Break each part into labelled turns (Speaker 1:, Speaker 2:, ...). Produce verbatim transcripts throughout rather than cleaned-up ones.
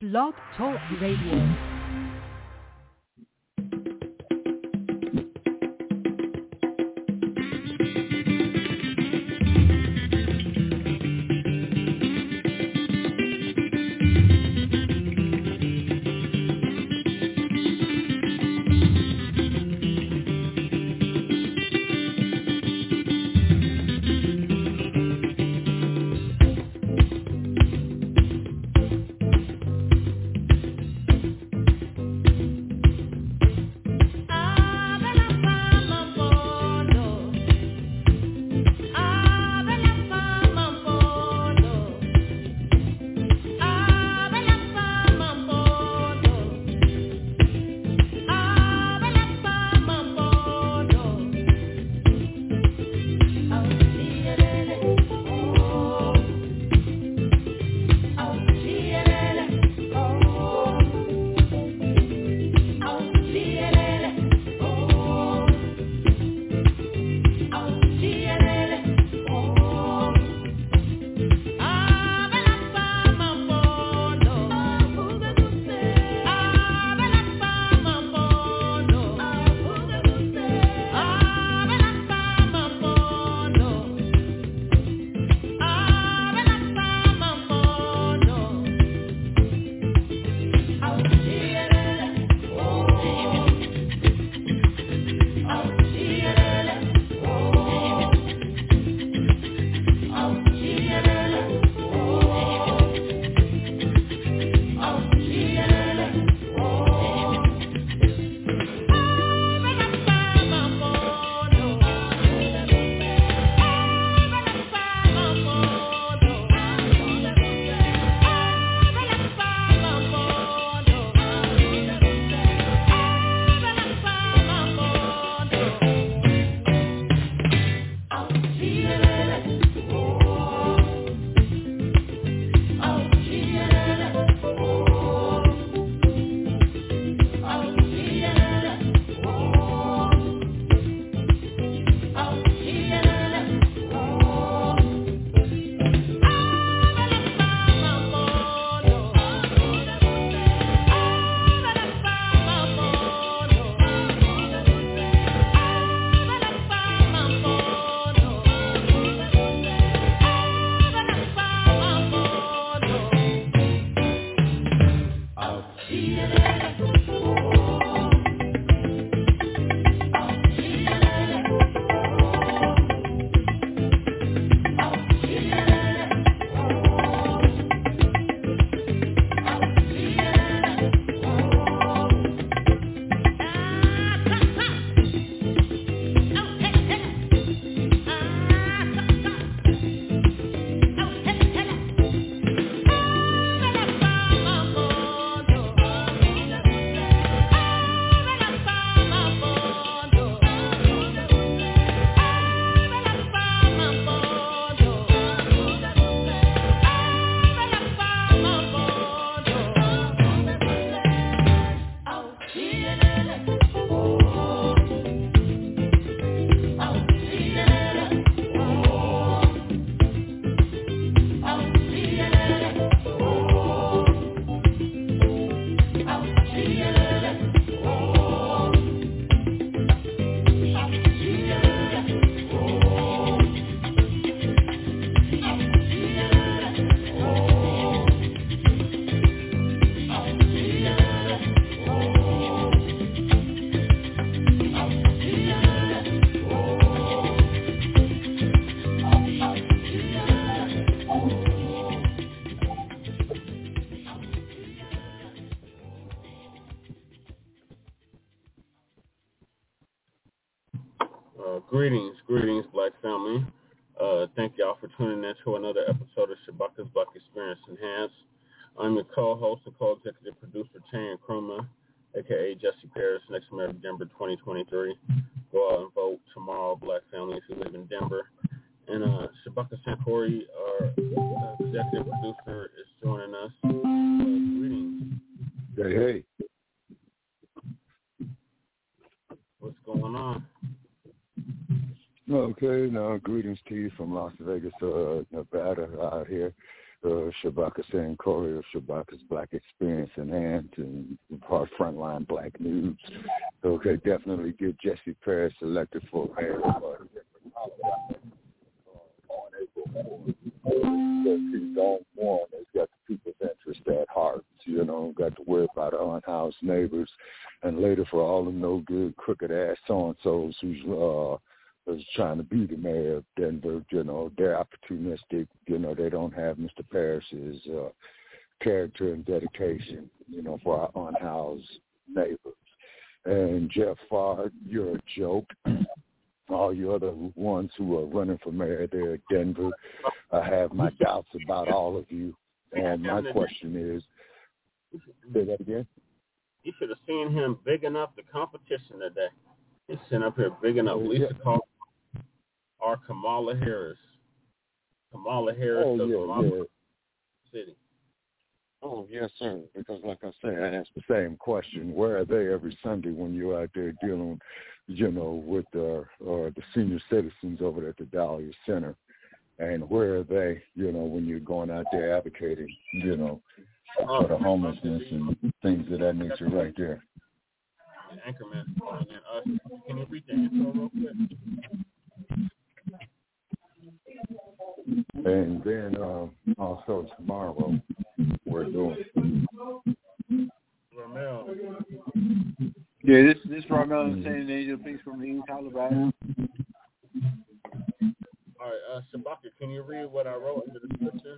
Speaker 1: Blog Talk Radio.
Speaker 2: Uh, greetings, greetings, Black family. Uh, thank y'all for tuning in to another episode of Shabaka's Black Experience Enhanced. I'm your co-host and co-executive producer, Chan Krumah, a k a. Jesse Paris, next Mayor of Denver twenty twenty-three. Go out and vote tomorrow, Black family, if you live in Denver. And uh, Shabaka Sankori, our uh, executive producer, is joining us. Uh, greetings.
Speaker 3: Hey, hey.
Speaker 2: What's going on?
Speaker 3: Okay, now greetings to you from Las Vegas, uh, Nevada, out here. uh, Shabaka Sankori of Shabaka's Black Experience Enhanced and part Frontline Black News. Okay, definitely get Jesse Paris elected for mayor of on April fourth. Because he's the only one that's got the people's interest at heart. You know, got to worry about unhoused neighbors, and later for all the no good, crooked ass so and so's who's uh was trying to be the mayor of Denver. You know, they're opportunistic. You know, they don't have Mister Parrish's uh, character and dedication, you know, for our unhoused neighbors. And Jeff Farr, you're a joke. All you other ones who are running for mayor there at Denver, I have my doubts about all of you. And my question is, say that again?
Speaker 2: You should have seen him big enough, the competition today. He's sitting up here big enough. Lisa called our Kamala Harris. Kamala Harris
Speaker 3: oh,
Speaker 2: of
Speaker 3: yeah,
Speaker 2: Kamala
Speaker 3: yeah.
Speaker 2: City.
Speaker 3: Oh, yes, sir. Because like I say, I ask the same question. Where are they every Sunday when you're out there dealing, you know, with uh, uh, the senior citizens over at the Dahlia Center? And where are they, you know, when you're going out there advocating, you know, for the homelessness and things of that nature right there?
Speaker 2: Anchorman. Uh, can you read the intro real quick?
Speaker 3: And then uh, also tomorrow we're doing
Speaker 2: Ramel.
Speaker 4: Yeah, this this Ramel and San Angel piece from the East Alabama.
Speaker 2: All right, uh, Shabaka, can you read what I wrote in the description?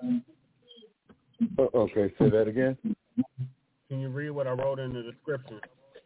Speaker 3: Uh, okay, say that again.
Speaker 2: Can you read what I wrote in the description?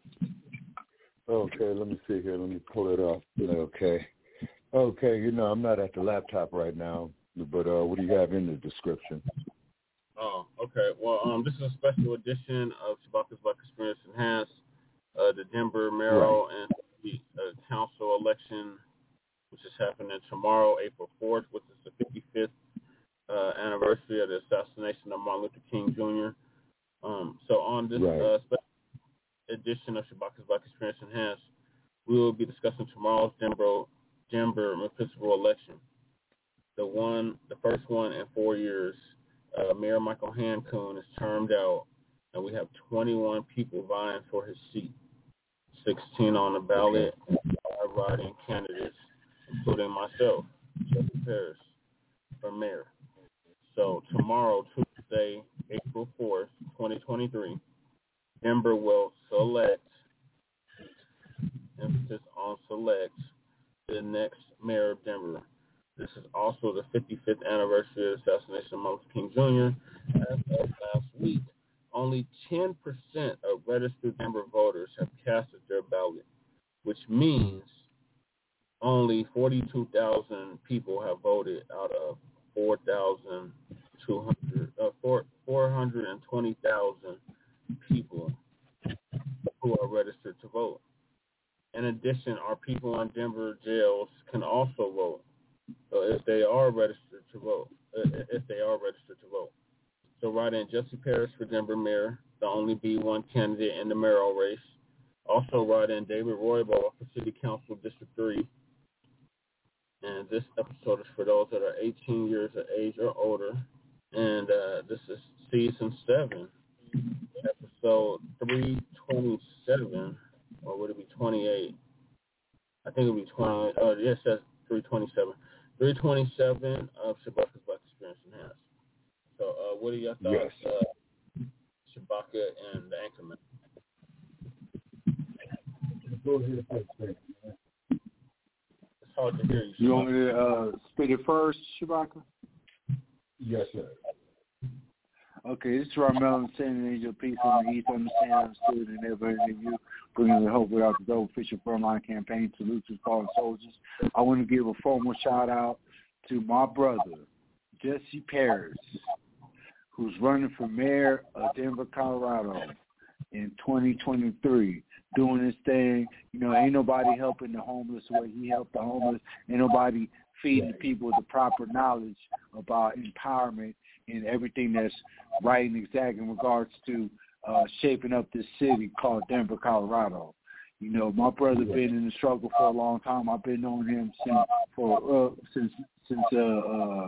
Speaker 3: Okay, let me see here. Let me pull it up. Okay. Okay, you know, I'm not at the laptop right now, but uh, what do you have in the description?
Speaker 2: Oh, okay. Well, um, this is a special edition of Shabaka's Black Experience Enhanced, uh, the Denver mayoral right. and the uh, council election, which is happening tomorrow, April fourth, which is the fifty-fifth uh, anniversary of the assassination of Martin Luther King Junior Um, so on this
Speaker 3: right.
Speaker 2: uh, special edition of Shabaka's Black Experience Enhanced, we will be discussing tomorrow's Denver, Denver municipal election, the one, the first one in four years. Uh, Mayor Michael Hancoon is termed out, and we have twenty-one people vying for his seat, sixteen on the ballot, five writing candidates, including myself, Jesse Paris, for mayor. So tomorrow, Tuesday, April fourth, twenty twenty-three, Denver will select, emphasis on select, the next mayor of Denver. This is also the fifty-fifth anniversary of the assassination of Martin Luther King Junior As of last week, only ten percent of registered Denver voters have casted their ballot, which means only forty-two thousand people have voted out of four thousand two hundred, uh, four hundred twenty thousand people who are registered to vote. In addition, our people in Denver jails can also vote. So if they are registered to vote, if they are registered to vote. So write in Jesse Paris for Denver mayor, the only B one candidate in the mayoral race. Also write in David Roybal for City Council District three. And this episode is for those that are eighteen years of age or older. And uh, this is season seven, episode three twenty-seven, or would it be twenty-eight? I think it would be twenty. Oh, yes, that's three twenty-seven. three twenty-seven of Shabaka's Black Experience Enhanced. So, uh, what are your thoughts,
Speaker 3: yes.
Speaker 2: uh, Shabaka and the Anchorman?
Speaker 3: Go ahead.
Speaker 2: It's hard to hear you.
Speaker 4: You want me to uh, spit it first, Shabaka?
Speaker 3: Yes, sir.
Speaker 4: Okay, this is Ramel and San Angel piece on the East Understand, Understood, and Never Interview, bringing the hope without the dope official frontline campaign salute to fallen soldiers. I want to give a formal shout out to my brother, Jesse Paris, who's running for mayor of Denver, Colorado in twenty twenty-three, doing his thing. You know, ain't nobody helping the homeless the way he helped the homeless. Ain't nobody feeding people with the proper knowledge about empowerment and everything that's right and exact in regards to uh, shaping up this city called Denver, Colorado. You know, my brother been in the struggle for a long time. I've been knowing him since for uh, since since uh, uh,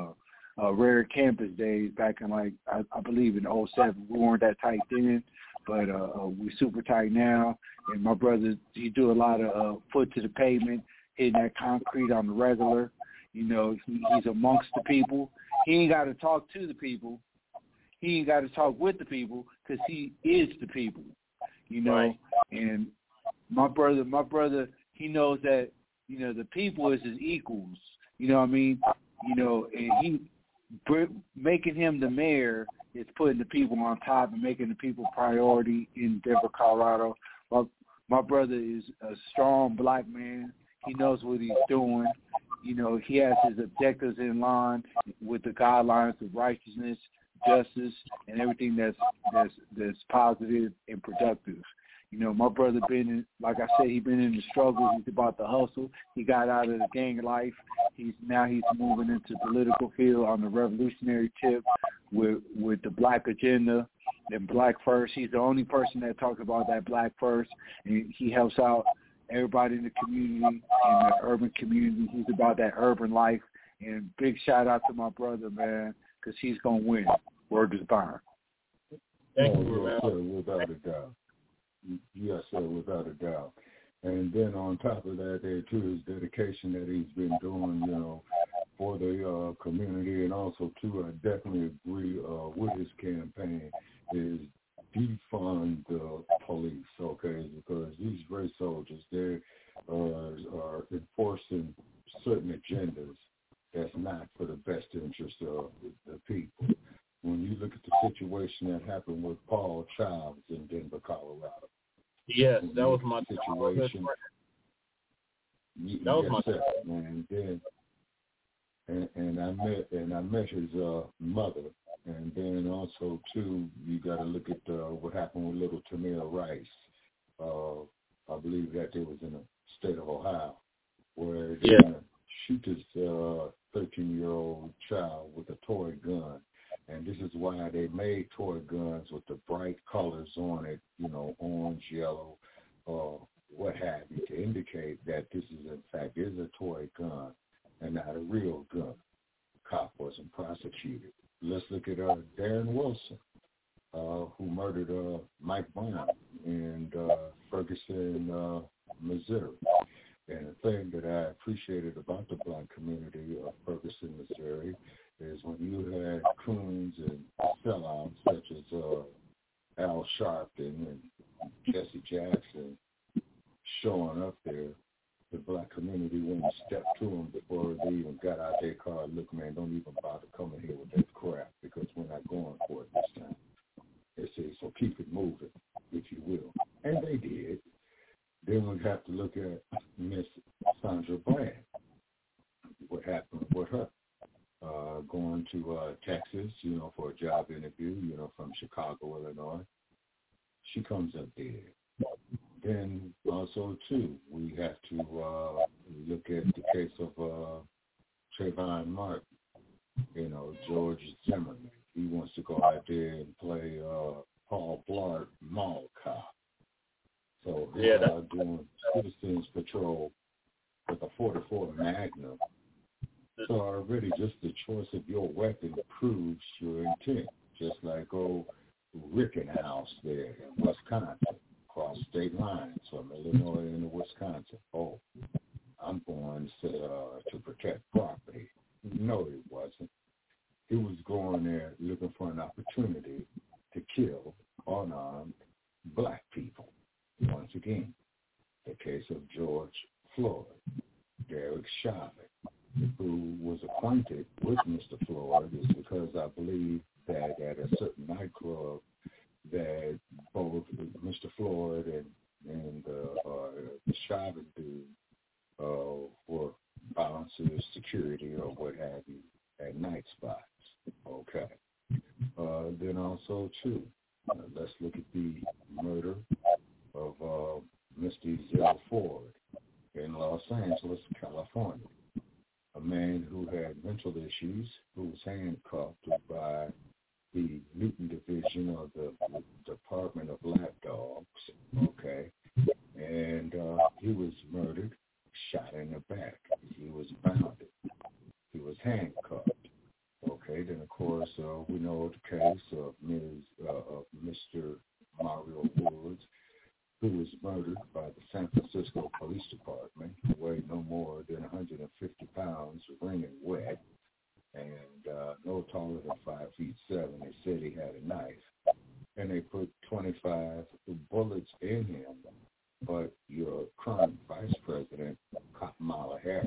Speaker 4: uh, rare campus days back in like I, I believe in oh seven. We weren't that tight then, but uh, we're super tight now. And my brother, he do a lot of uh, foot to the pavement, hitting that concrete on the regular. You know, he, he's amongst the people. He ain't got to talk to the people. He ain't got to talk with the people because he is the people. You know,
Speaker 2: right.
Speaker 4: And my brother, my brother, he knows that, you know, the people is his equals. You know what I mean? You know, and he making him the mayor is putting the people on top and making the people priority in Denver, Colorado. My, my brother is a strong black man. He knows what he's doing. You know, he has his objectives in line with the guidelines of righteousness, justice, and everything that's that's that's positive and productive. You know, my brother been in, like I said, he been in the struggle. He's about the hustle. He got out of the gang life. He's now he's moving into political field on the revolutionary tip with with the black agenda and black first. He's the only person that talks about that black first, and he helps out everybody in the community, in the urban community. He's about that urban life. And big shout out to my brother, man, because he's gonna win. Word is bond.
Speaker 2: Thank
Speaker 3: oh,
Speaker 2: you,
Speaker 3: yes, sir, without a doubt. Yes, sir, without a doubt. And then on top of that, there too is dedication that he's been doing, you know, for the uh, community, and also too, I definitely agree uh, with his campaign is defund the police, okay? Because these race soldiers, they uh, are enforcing certain agendas that's not for the best interest of the people. When you look at the situation that happened with Paul Childs in Denver, Colorado.
Speaker 2: Yes, that was my
Speaker 3: situation.
Speaker 2: That was
Speaker 3: yes,
Speaker 2: my
Speaker 3: sir. And then, and, and I met and I met his uh, mother, and then also too, you got to look at uh, what happened with little Tamir Rice. Uh, I believe that there was in the state of Ohio, where they
Speaker 2: yeah.
Speaker 3: shoot this uh, thirteen-year-old child with a toy gun. And this is why they made toy guns with the bright colors on it, you know, orange, yellow, uh, what have you, to indicate that this is, in fact, is a toy gun and not a real gun. Cop wasn't prosecuted. Let's look at uh, Darren Wilson, uh, who murdered uh, Mike Brown in uh, Ferguson, uh, Missouri. And the thing that I appreciated about the black community of Ferguson, Missouri, is when you had coons and sellouts such as uh, Al Sharpton and Jesse Jackson showing up there, the black community went and stepped to them before they even got out their car. Look, man, don't even bother coming here with that crap because we're not going for it this time. They say, so keep it moving, if you will. And they did. Then we have to look at Miss Sandra Bland. What happened with her? Uh, going to uh, Texas, you know, for a job interview, you know, from Chicago, Illinois. She comes up there. Then also, too, we have to uh, look at the case of uh, Trayvon Martin, you know, George Zimmerman. He wants to go out there and play uh, Paul Blart Mall Cop. So he's
Speaker 2: yeah,
Speaker 3: out doing Citizens Patrol with a forty-four Magnum. So already just the choice of your weapon proves your intent, just like old Rickenhouse there in Wisconsin, across state lines from Illinois into Wisconsin. Oh, I'm going to, uh, to protect property. No, he wasn't. He was going there looking for an opportunity to kill unarmed black people. Once again, the case of George Floyd, Derek Chauvin, who was acquainted with Mister Floyd, is because I believe that at a certain nightclub that both Mister Floyd and, and uh, uh, the Chauvin dude uh, were bouncers, security, or what have you, at night spots. Okay. Uh, then also, too, uh, let's look at the murder of uh, Mister Ezell Ford in Los Angeles, California. A man who had mental issues, who was handcuffed by the Newton Division of the Department of Lapdogs, okay? And uh, he was murdered, shot in the back. He was bounded. He was handcuffed, okay? Mario Woods, who was murdered by the San Francisco Police Department, who weighed no more than one hundred fifty pounds, wringing wet, and uh, no taller than five feet seven. They said he had a knife, and they put twenty-five bullets in him. But your current Vice President, Kamala Harris,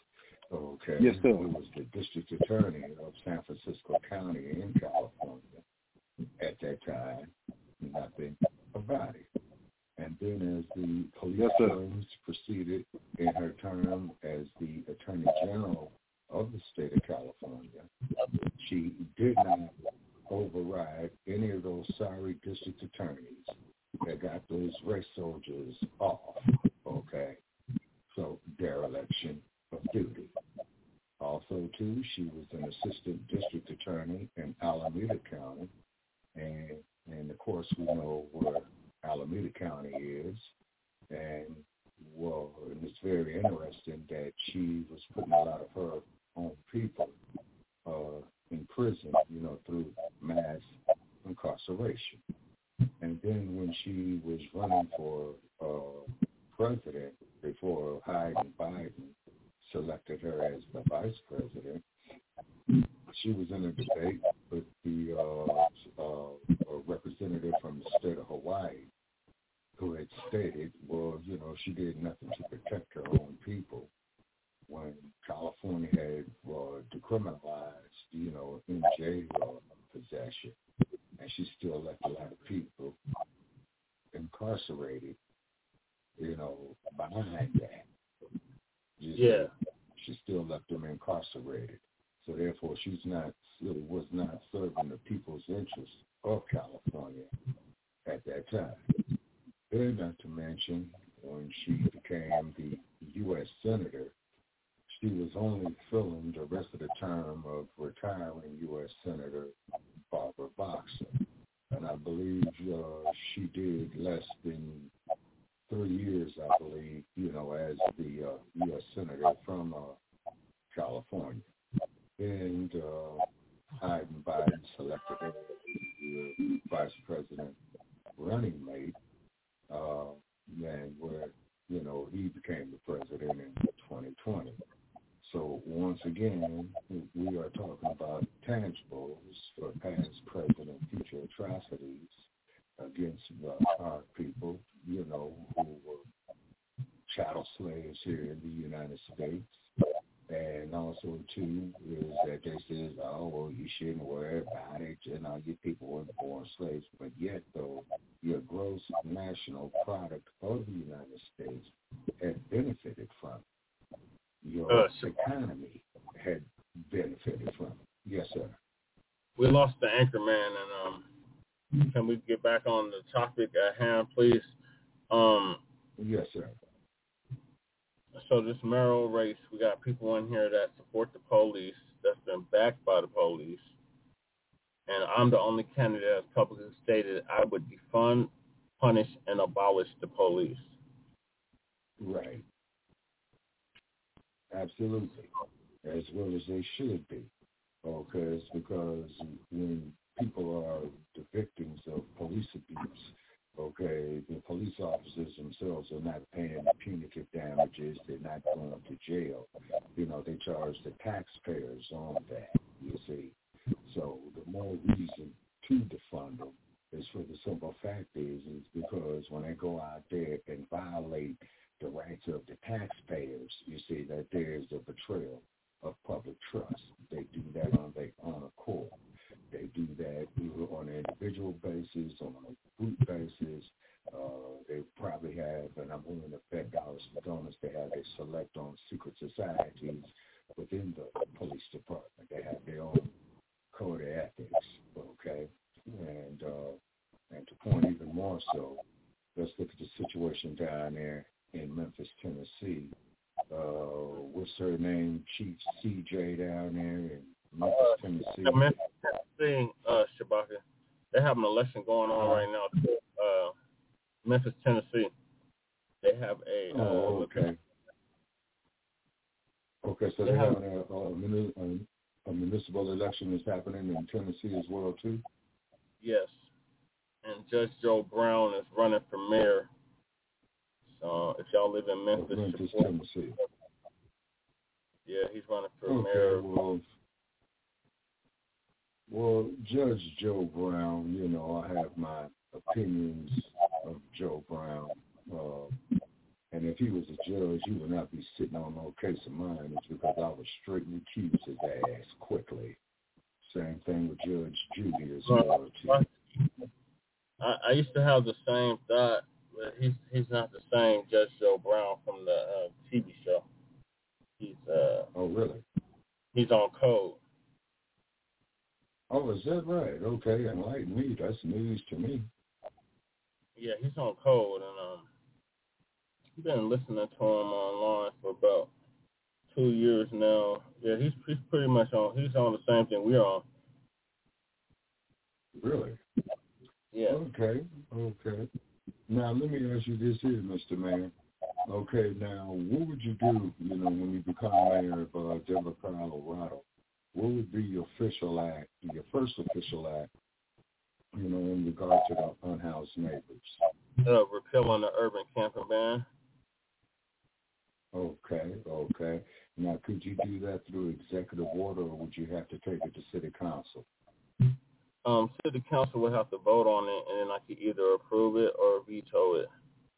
Speaker 3: okay,
Speaker 4: yes, sir.
Speaker 3: who was the District Attorney of San Francisco County in California at that time, nothing about it. And then as the police
Speaker 4: yes,
Speaker 3: terms proceeded in her term as the Attorney General of the state of California, she did not override any of those sorry district attorneys that got those race soldiers off, okay? So dereliction of duty. Also, too, she was an assistant district attorney in Alameda County, and, and of course we know where Alameda County is, and well, and it's very interesting that she was putting a lot of her own people uh, in prison, you know, through mass incarceration. And then when she was running for uh, president before Hyden Biden selected her as the vice president, she was in a debate with the uh, uh, a representative from the state of Hawaii who had stated, well, you know, she did nothing to protect her own people when California had uh, decriminalized, you know, M J uh, possession. And she still left a lot of people incarcerated, you know, behind that. You
Speaker 2: yeah.
Speaker 3: see, she still left them incarcerated. So therefore, she's not, really was not serving the people's interests of California at that time. Then, not to mention, when she became the U S Senator, she was only filling the rest of the term of retiring U S Senator Barbara Boxer. And I believe uh, she did less than three years, I believe, you know, as the uh, U S Senator from uh, California. And uh, Hyden Biden selected her as the vice president running mate, uh, and where, you know, he became the president in twenty twenty. So once again, we are talking about tangibles for past, present, and future atrocities against uh, our people, you know, who were chattel slaves here in the United States. And also, too, is that they says, oh, well, you shouldn't worry about it. You know, your people weren't born slaves. But yet, though, your gross national product of the United States had benefited from it. Your uh, economy had benefited from it. Yes, sir.
Speaker 2: We lost the anchor man, and um, can we get back on the topic at hand, please? Um,
Speaker 3: yes, sir.
Speaker 2: So this mayoral race, we got people in here that support the police, that's been backed by the police, and I'm the only candidate that's publicly stated I would defund, punish, and abolish the police.
Speaker 3: Right. Absolutely. As well as they should be. Okay, because when people are the victims of police abuse, okay, the police officers themselves are not paying punitive damages. They're not going to jail. You know, they charge the taxpayers on that, you see. So the more reason to defund them is for the simple fact is, is because when they go out there and violate the rights of the taxpayers, you see that there is a betrayal of public trust. They do that on their own accord. They do that either on an individual basis, on a group basis. Uh, they probably have, and I'm willing to bet dollars for donuts, they have a select on secret societies within the police department. They have their own code of ethics, okay? And, uh, and to point even more so, let's look at the situation down there in Memphis, Tennessee. Uh, what's her name? Chief C J down there in Memphis, Tennessee.
Speaker 2: Uh, Memphis, Tennessee, uh, Shabaka. They have an election going on right now. Uh, Memphis, Tennessee. They have a. Uh,
Speaker 3: oh, okay. Okay, so they, they have a, a, a municipal election is happening in Tennessee as well too.
Speaker 2: Yes, and Judge Joe Brown is running for mayor. So if y'all live in Memphis,
Speaker 3: Memphis
Speaker 2: support,
Speaker 3: Tennessee.
Speaker 2: Yeah, he's running for
Speaker 3: okay,
Speaker 2: mayor.
Speaker 3: Well, well, Judge Joe Brown, you know, I have my opinions of Joe Brown. Uh, and if he was a judge, he would not be sitting on no case of mine. It's because I would straightly accuse his ass quickly. Same thing with Judge Judy as well, too.
Speaker 2: I, I used to have the same thought, but he's he's not the same Judge Joe Brown from the uh, T V show. He's uh.
Speaker 3: Oh, really?
Speaker 2: He's on code.
Speaker 3: Oh, is that right? Okay, enlighten me. That's news to me.
Speaker 2: Yeah, he's on code, and um, I've been listening to him online for about two years now. Yeah, he's he's pretty much on. He's on the same thing we're on.
Speaker 3: Really?
Speaker 2: Yeah.
Speaker 3: Okay, okay. Now, let me ask you this here, Mister Mayor. Okay, now, what would you do, you know, when you become mayor of uh, Denver, Colorado? What would be your official act, your first official act, you know, in regard to the unhoused neighbors?
Speaker 2: Uh, repealing the urban camping ban.
Speaker 3: Okay, okay. Now, could you do that through executive order, or would you have to take it to city council?
Speaker 2: Um, city council would have to vote on it, and then I could either approve it or veto it.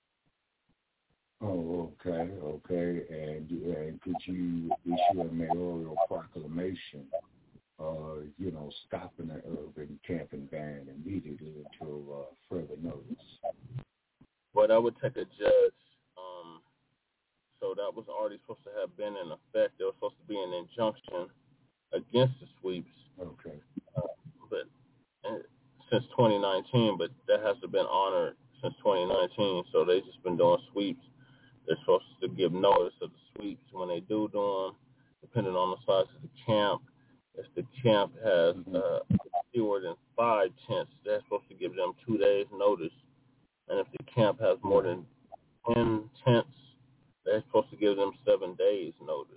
Speaker 3: Oh, okay, okay. And, and could you issue a mayoral proclamation, uh, you know, stopping the urban camping ban immediately until uh, further notice?
Speaker 2: Well, that would take a judge. Um, so that was already supposed to have been in effect. There was supposed to be an injunction against the sweeps.
Speaker 3: Okay.
Speaker 2: Uh, but uh, since twenty nineteen, but that hasn't been honored since twenty nineteen. So they've just been doing sweeps. They're supposed to give notice of the sweeps when they do do them, depending on the size of the camp. If the camp has uh, fewer than five tents, they're supposed to give them two days notice. And if the camp has more than ten tents, they're supposed to give them seven days notice.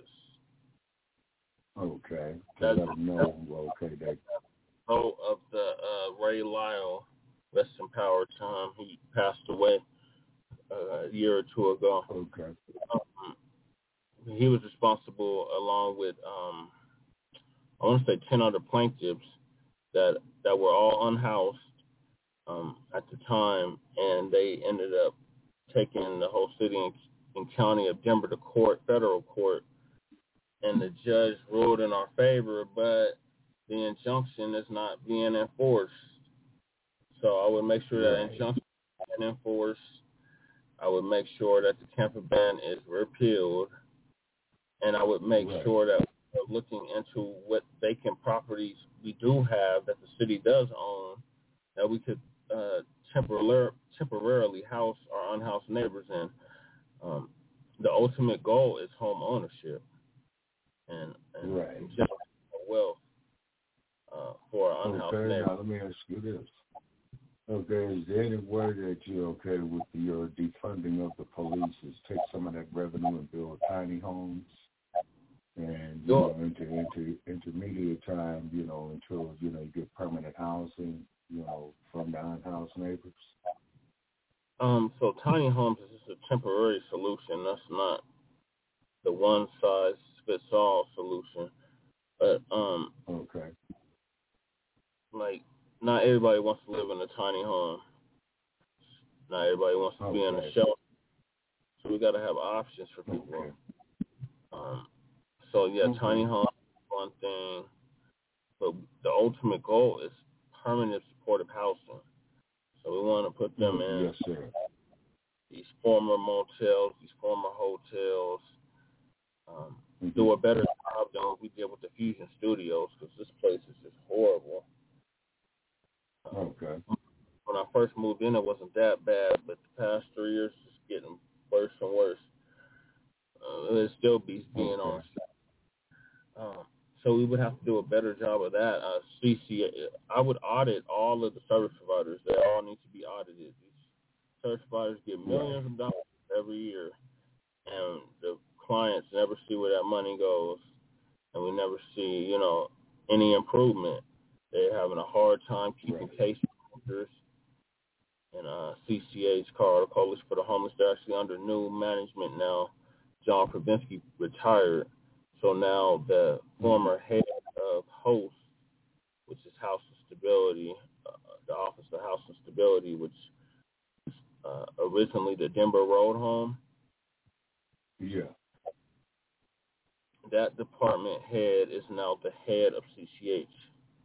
Speaker 3: Okay. To
Speaker 2: That's,
Speaker 3: let them know, okay, that.
Speaker 2: vote of the uh, Ray Lyle, rest in power time. He passed away uh, a year or two ago.
Speaker 3: Okay.
Speaker 2: Um, he was responsible, along with um, I want to say ten other plaintiffs that that were all unhoused um, at the time, and they ended up taking the whole city and, and county of Denver to court, federal court, and the judge ruled in our favor, but the injunction is not being enforced. So I would make sure that
Speaker 3: Right.
Speaker 2: injunction is being enforced. I would make sure that the camping ban is repealed, and I would make
Speaker 3: Right.
Speaker 2: sure that we're looking into what vacant properties we do have that the city does own that we could uh, temporar- temporarily house our unhoused neighbors in. Um, the ultimate goal is home ownership and, and
Speaker 3: Right.
Speaker 2: generational wealth uh, for our unhoused
Speaker 3: Okay,
Speaker 2: neighbors.
Speaker 3: now let me ask you this. Okay, is there any way that you're okay with your defunding of the police is take some of that revenue and build tiny homes and, you
Speaker 2: Sure.
Speaker 3: know, into, into intermediate time, you know, until, you know, you get permanent housing, you know, from the unhoused neighbors?
Speaker 2: Um, so tiny homes is just a temporary solution. That's not the one size fits all solution. But um,
Speaker 3: Okay.
Speaker 2: like not everybody wants to live in a tiny home. Not everybody wants to
Speaker 3: okay.
Speaker 2: be in a shelter. So we got to have options for people.
Speaker 3: Okay.
Speaker 2: Um, so yeah,
Speaker 3: Okay.
Speaker 2: tiny home is one thing, but the ultimate goal is permanent supportive housing. So we want to put them
Speaker 3: Mm,
Speaker 2: in
Speaker 3: yes, sir.
Speaker 2: these former motels, these former hotels. Um,
Speaker 3: Mm-hmm.
Speaker 2: do a better job than what we did with the Fusion Studios, because this place is just horrible. Um,
Speaker 3: Okay.
Speaker 2: When I first moved in, it wasn't that bad, but the past three years, it's getting worse and worse. Uh, it still be being
Speaker 3: Okay.
Speaker 2: on. Um, so we would have to do a better job of that. Uh, C C A, I would audit all of the service providers. They all need to be audited. These service providers get millions of dollars every year, and the clients never see where that money goes, and we never see, you know, any improvement. They're having a hard time keeping
Speaker 3: Right.
Speaker 2: case managers. and uh, C C H called Coalition for the Homeless. They're actually under new management now. John Krasinski retired, so now the former head of HOST, which is House of Stability, uh, the Office of House of Stability, which is uh, originally the Denver Road Home.
Speaker 3: Yeah.
Speaker 2: That department head is now the head of C C H.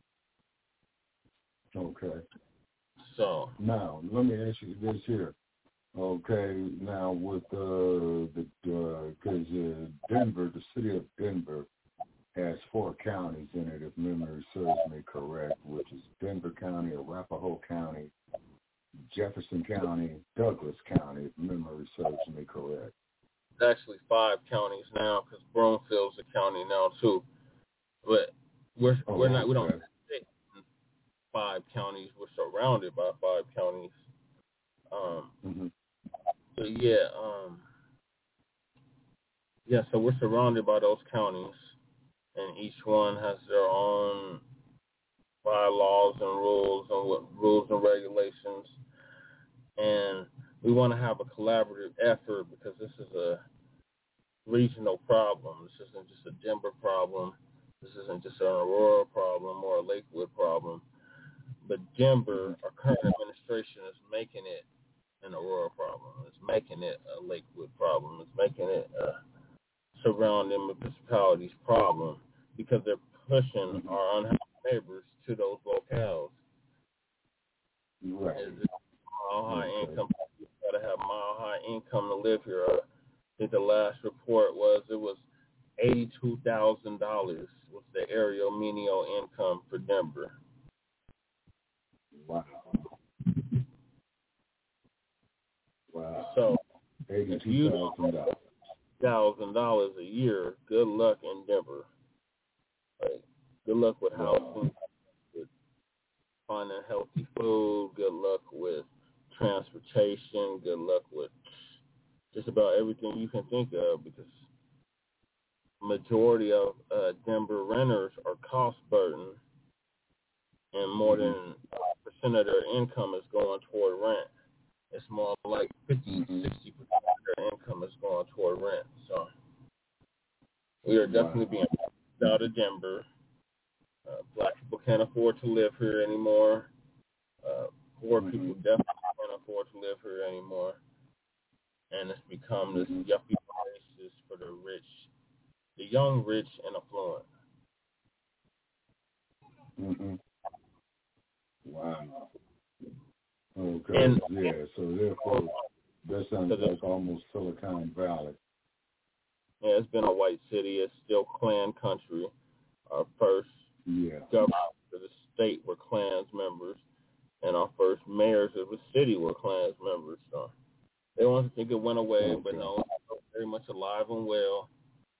Speaker 3: Okay.
Speaker 2: So
Speaker 3: now let me ask you this here. Okay, now with uh, the because uh, uh, Denver, the city of Denver, has four counties in it, if memory serves me correct, which is Denver County, Arapahoe County, Jefferson County, Douglas County, if memory serves me correct.
Speaker 2: It's actually five counties now because Broomfield's a county now too. But we're
Speaker 3: oh,
Speaker 2: we're not
Speaker 3: okay.
Speaker 2: we don't sit in five counties. We're surrounded by five counties. Um,
Speaker 3: mm-hmm.
Speaker 2: so yeah, um, yeah. So we're surrounded by those counties, and each one has their own bylaws and rules and what rules and regulations. And we want to have a collaborative effort because this is a regional problem. This isn't just a Denver problem. This isn't just an Aurora problem or a Lakewood problem. But Denver, our current administration is making it an Aurora problem. It's making it a Lakewood problem. It's making it a surrounding municipalities problem because they're pushing
Speaker 3: mm-hmm.
Speaker 2: our unhappy neighbors to those locales.
Speaker 3: Right.
Speaker 2: Mile high
Speaker 3: okay.
Speaker 2: income. You got to have mile high income to live here. I think the last report was it was eighty-two thousand dollars was the area median income for Denver.
Speaker 3: Wow. Wow.
Speaker 2: So
Speaker 3: eighty-two thousand dollars.
Speaker 2: Thousand dollars a year. Good luck in Denver. Like, good luck with housing, with finding healthy food. Good luck with transportation. Good luck with just about everything you can think of because majority of uh, Denver renters are cost burdened, and more than five percent of their income is going toward rent. It's more like fifty, sixty percent of their income is going toward rent. So we are definitely being pushed out of Denver. Uh, black people can't afford to live here anymore. Uh, poor
Speaker 3: mm-hmm.
Speaker 2: people definitely can't afford to live here anymore. And it's become this
Speaker 3: mm-hmm.
Speaker 2: yuppie places for the rich, the young, rich, and affluent.
Speaker 3: Mm-hmm. Wow. Okay.
Speaker 2: And,
Speaker 3: yeah. So therefore, that sounds like almost Silicon Valley.
Speaker 2: Yeah, it's been a white city. It's still Klan country. Our first
Speaker 3: yeah.
Speaker 2: governors of the state were Klans members, and our first mayors of the city were Klans members. So they want to think it went away,
Speaker 3: okay.
Speaker 2: but no, it's very much alive and well.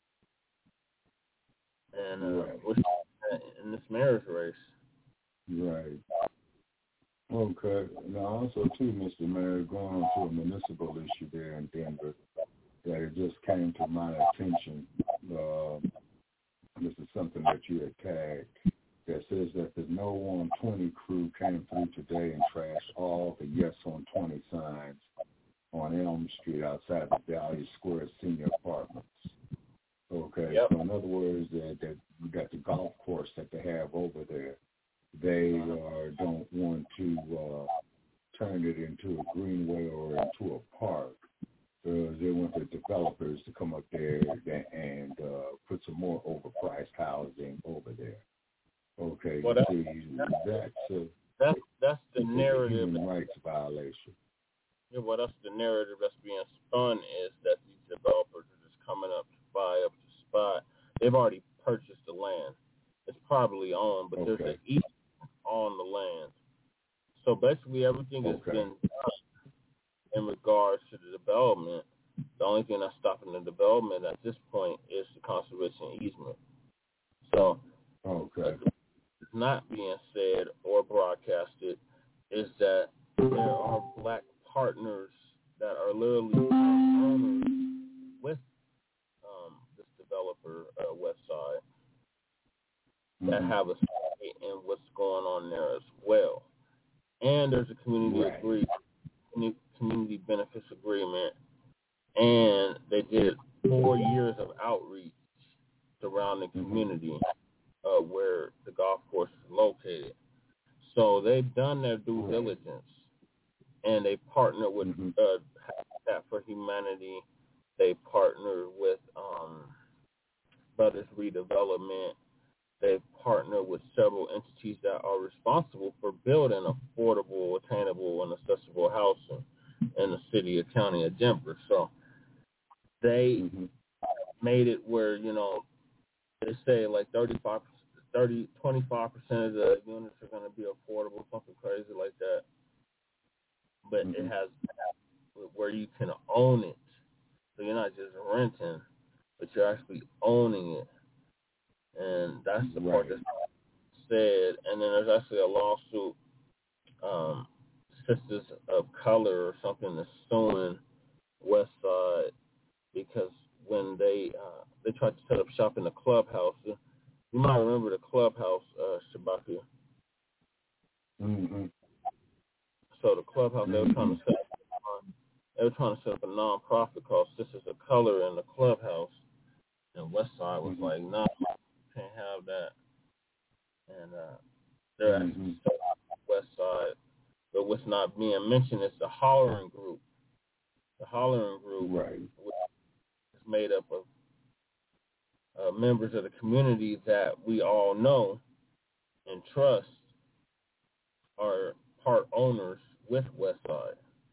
Speaker 2: And uh,
Speaker 3: right.
Speaker 2: we're in this mayor's race.
Speaker 3: Right. Okay. Now, also, too, Mister Mayor, going on to a municipal issue there in Denver, that it just came to my attention. Uh, this is something that you had tagged that says that the No on twenty crew came through today and trashed all the Yes on twenty signs on Elm Street outside the Valley Square Senior Apartments. Okay.
Speaker 2: Yep.
Speaker 3: So in other words, that, that we got the golf course that they have over there. They uh, don't want to uh, turn it into a greenway or into a park. Uh, they want the developers to come up there and uh, put some more overpriced housing over there. Okay,
Speaker 2: well,
Speaker 3: you
Speaker 2: that's,
Speaker 3: see, that's a,
Speaker 2: that's, that's the
Speaker 3: it's
Speaker 2: narrative.
Speaker 3: a human rights violation.
Speaker 2: Yeah, well, that's the narrative that's being spun is that these developers are just coming up to buy up the spot. They've already purchased the land. It's probably owned, but
Speaker 3: okay.
Speaker 2: there's an easement on the land. So basically everything has
Speaker 3: okay.
Speaker 2: been done in regards to the development. The only thing that's stopping the development at this point is the conservation easement. So
Speaker 3: okay.
Speaker 2: it's not being said or broadcasted is that there are black partners that are literally owners with um, this developer, uh, Westside, that
Speaker 3: mm-hmm.
Speaker 2: have a say in what's going on there as well. And there's a community
Speaker 3: right.
Speaker 2: agreement benefits agreement, and they did four years of outreach surrounding community uh, where the golf course is located. So they've done their due diligence, and they partner with
Speaker 3: mm-hmm.
Speaker 2: uh, Habitat for Humanity. They partner with um, Brothers Redevelopment. They partner with several entities that are responsible for building affordable, attainable, and accessible housing in the city and county of Denver. So they mm-hmm. made it where, you know, they say like thirty-five, thirty, twenty-five percent of the units are going to be affordable, something crazy like that. But mm-hmm. it has where you can own it. So you're not just renting, but you're actually owning it. And that's the
Speaker 3: right.
Speaker 2: part that's said. And then there's actually a lawsuit, um, Sisters of Color or something, that's suing West Side because when they uh, they tried to set up shop in the clubhouse, you might remember the clubhouse, uh, Shabaka.
Speaker 3: Mm-hmm.
Speaker 2: So the clubhouse,
Speaker 3: mm-hmm.
Speaker 2: they were trying to set up, they were trying to set up a non-profit called Sisters of Color in the clubhouse, and West Side was mm-hmm. like, no, nah, can't have that. And uh, they're
Speaker 3: mm-hmm.
Speaker 2: actually still on the West Side, but what's not being mentioned is the Hollering Group. The Hollering Group
Speaker 3: right.
Speaker 2: is made up of uh, members of the community that we all know and trust are part owners with West Side.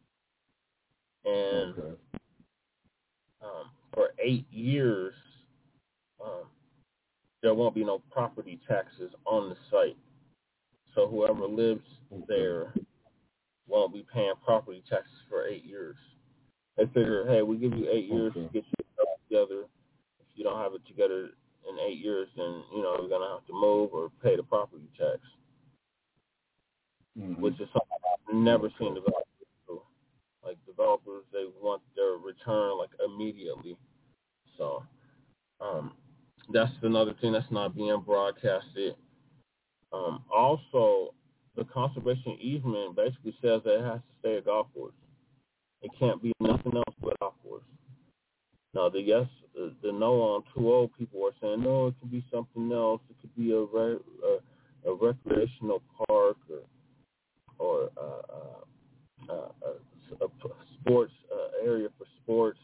Speaker 2: And
Speaker 3: okay.
Speaker 2: um, for eight years, um, there won't be no property taxes on the site. So whoever lives okay. there won't be paying property taxes for eight years. They figure, hey, we give you eight years
Speaker 3: okay.
Speaker 2: to get yourself together. If you don't have it together in eight years, then, you know, you're going to have to move or pay the property tax,
Speaker 3: mm-hmm.
Speaker 2: which is something I've never
Speaker 3: okay.
Speaker 2: seen developers do. Like, developers, they want their return, like, immediately. So, um, that's another thing that's not being broadcasted. Um, also, the conservation easement basically says that it has to stay a golf course. It can't be nothing else but a golf course. Now, the yes, the, the no on two oh people are saying, no, it could be something else. It could be a, re, a, a recreational park or or uh, uh, uh, a, a sports uh, area for sports.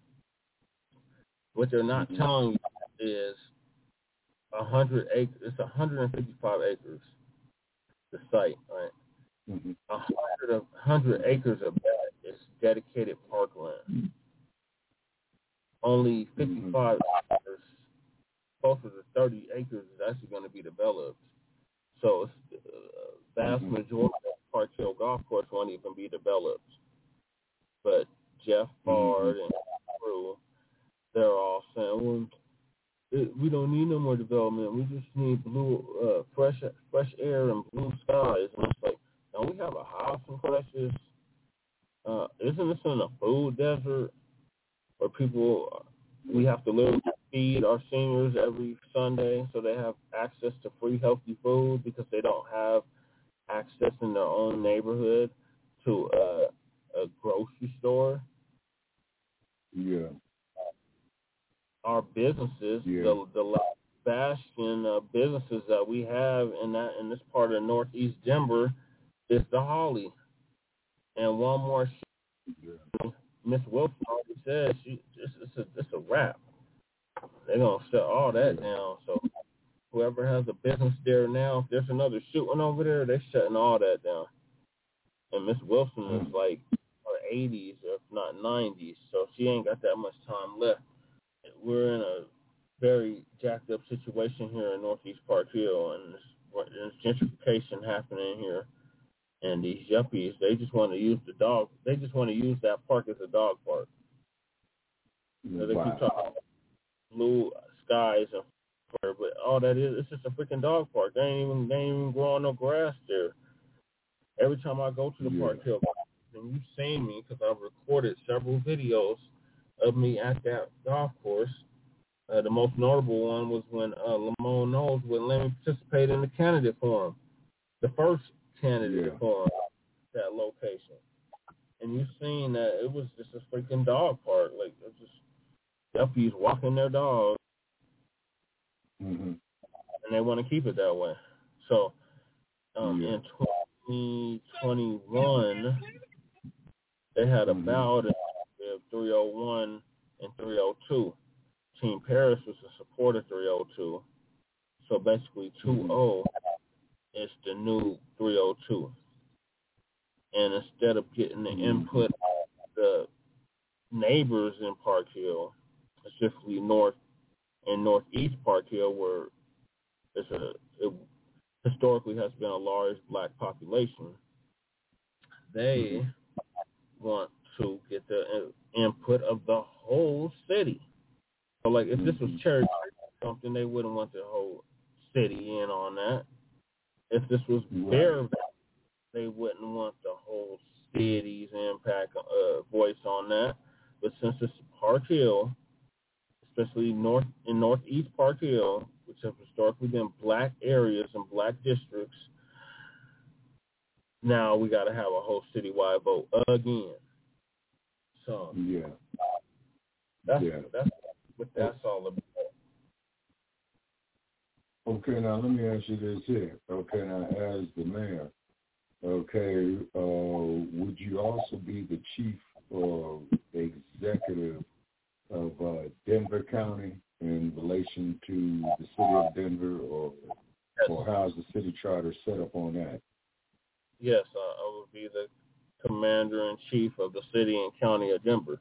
Speaker 2: What they're not mm-hmm. telling you is a hundred acres. It's one hundred fifty-five acres. The site, right?
Speaker 3: Mm-hmm.
Speaker 2: A hundred of hundred acres of that is dedicated parkland. Only fifty-five mm-hmm. acres, closer to thirty acres, is actually going to be developed. So it's, uh, vast mm-hmm. majority of Park Hill Golf Course won't even be developed. But Jeff Bard mm-hmm. and crew, they're all saying, well, it, we don't need no more development. We just need blue, uh, fresh, fresh air and blue skies. And it's like, don't we have a house in Precious? Uh, isn't this in a food desert where people, we have to literally feed our seniors every Sunday so they have access to free, healthy food because they don't have access in their own neighborhood to uh, a grocery store?
Speaker 3: Yeah.
Speaker 2: Our businesses,
Speaker 3: yeah.
Speaker 2: the the last bastion of businesses that we have in that in this part of Northeast Denver is the Holly. And one more, yeah. Miss Wilson already said she it's, it's a it's a wrap. They're gonna shut all that yeah. down. So whoever has a business there now, if there's another shooting over there, they're shutting all that down. And Miss Wilson mm. is like her eighties, if not nineties, so she ain't got that much time left. We're in a very jacked up situation here in Northeast Park Hill, and there's, there's gentrification happening here. And these yuppies, they just want to use the dog. They just want to use that park as a dog park. So they
Speaker 3: wow.
Speaker 2: keep talking about blue skies and fur, but all that is, it's just a freaking dog park. They ain't even, they ain't even growing no grass there. Every time I go to the yeah. Park Hill, and you've seen me because I've recorded several videos of me at that golf course. Uh, the most notable one was when uh, Lamone Knowles wouldn't let me participate in the candidate forum, the first candidate
Speaker 3: yeah.
Speaker 2: forum at that location. and you seen that it was just a freaking dog park. Like, it's just yuppies walking their dogs,
Speaker 3: Mm-hmm.
Speaker 2: and they want to keep it that way. So, um,
Speaker 3: Yeah.
Speaker 2: in twenty twenty-one, they had a
Speaker 3: Mhm.
Speaker 2: bout of three oh one and three oh two. Team Paris was a supporter three oh two. So basically two oh is the new three oh two. And instead of getting the input of the neighbors in Park Hill, specifically north and northeast Park Hill, where it's a, it historically has been a large black population, they want to get the in- input of the whole city. So, like, if this was Cherry Creek or something, they wouldn't want the whole city in on that. If this was Bear Valley, they wouldn't want the whole city's impact uh, voice on that. But since it's Park Hill, especially north in northeast Park Hill, which have historically been black areas and black districts, now we got to have a whole citywide vote again. So
Speaker 3: Yeah.
Speaker 2: that's
Speaker 3: Yeah.
Speaker 2: that's what that's all about.
Speaker 3: Okay, now let me ask you this here. Okay, now as the mayor, okay, uh, would you also be the chief or executive of uh, Denver County in relation to the city of Denver, or
Speaker 2: Yes.
Speaker 3: or how's the city charter set up on that?
Speaker 2: Yes, uh, I would be the commander-in-chief of the city and county of Denver.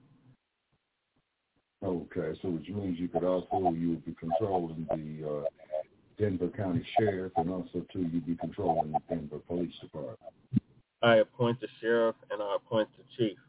Speaker 3: Okay, so which means you could also, you would be controlling the uh, Denver County Sheriff, and also, too, you'd be controlling the Denver Police Department.
Speaker 2: I appoint the sheriff and I appoint the chief.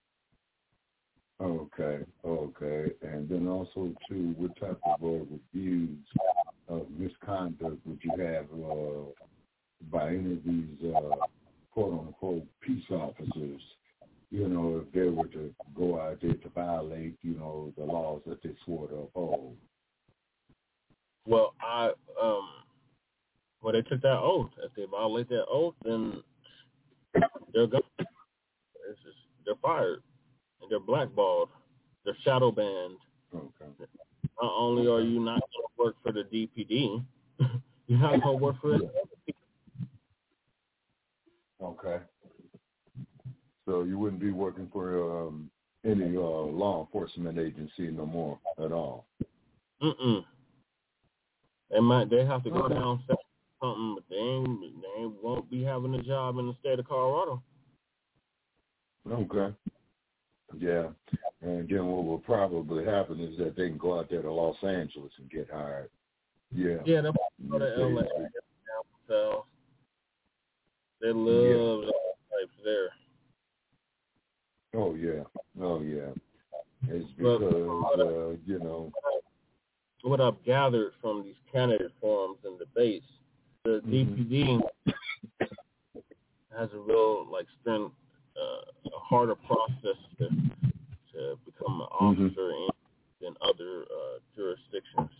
Speaker 3: Okay, okay. And then also, too, what type of uh, reviews of misconduct would you have uh, by any of these uh, quote-unquote peace officers, you know, if they were to go out there to violate, you know, the laws that they swore to uphold?
Speaker 2: Well, I um, well they took that oath. If they violate that oath, then they're gone. It's just, they're fired and they're blackballed. They're shadow banned.
Speaker 3: Okay.
Speaker 2: Not only are you not going to work for the D P D, you're not going to work for it.
Speaker 3: Okay. So you wouldn't be working for um, any uh, law enforcement agency no more at all?
Speaker 2: Mm-mm. They might. They have to go
Speaker 3: Okay.
Speaker 2: down something, but they ain't, they ain't, won't be having a job in the state of Colorado.
Speaker 3: Okay. Yeah. And then what will probably happen is that they can go out there to Los Angeles and get hired. Yeah.
Speaker 2: Yeah, they'll go to L A. So they love those types there.
Speaker 3: Oh, yeah. Oh, yeah. It's because,
Speaker 2: but,
Speaker 3: uh, you know.
Speaker 2: What I've gathered from these candidate forums and debates, the
Speaker 3: Mm-hmm.
Speaker 2: D P D has a real, like, strength, uh, a harder process to, to become an officer mm-hmm. in, in other uh, jurisdictions.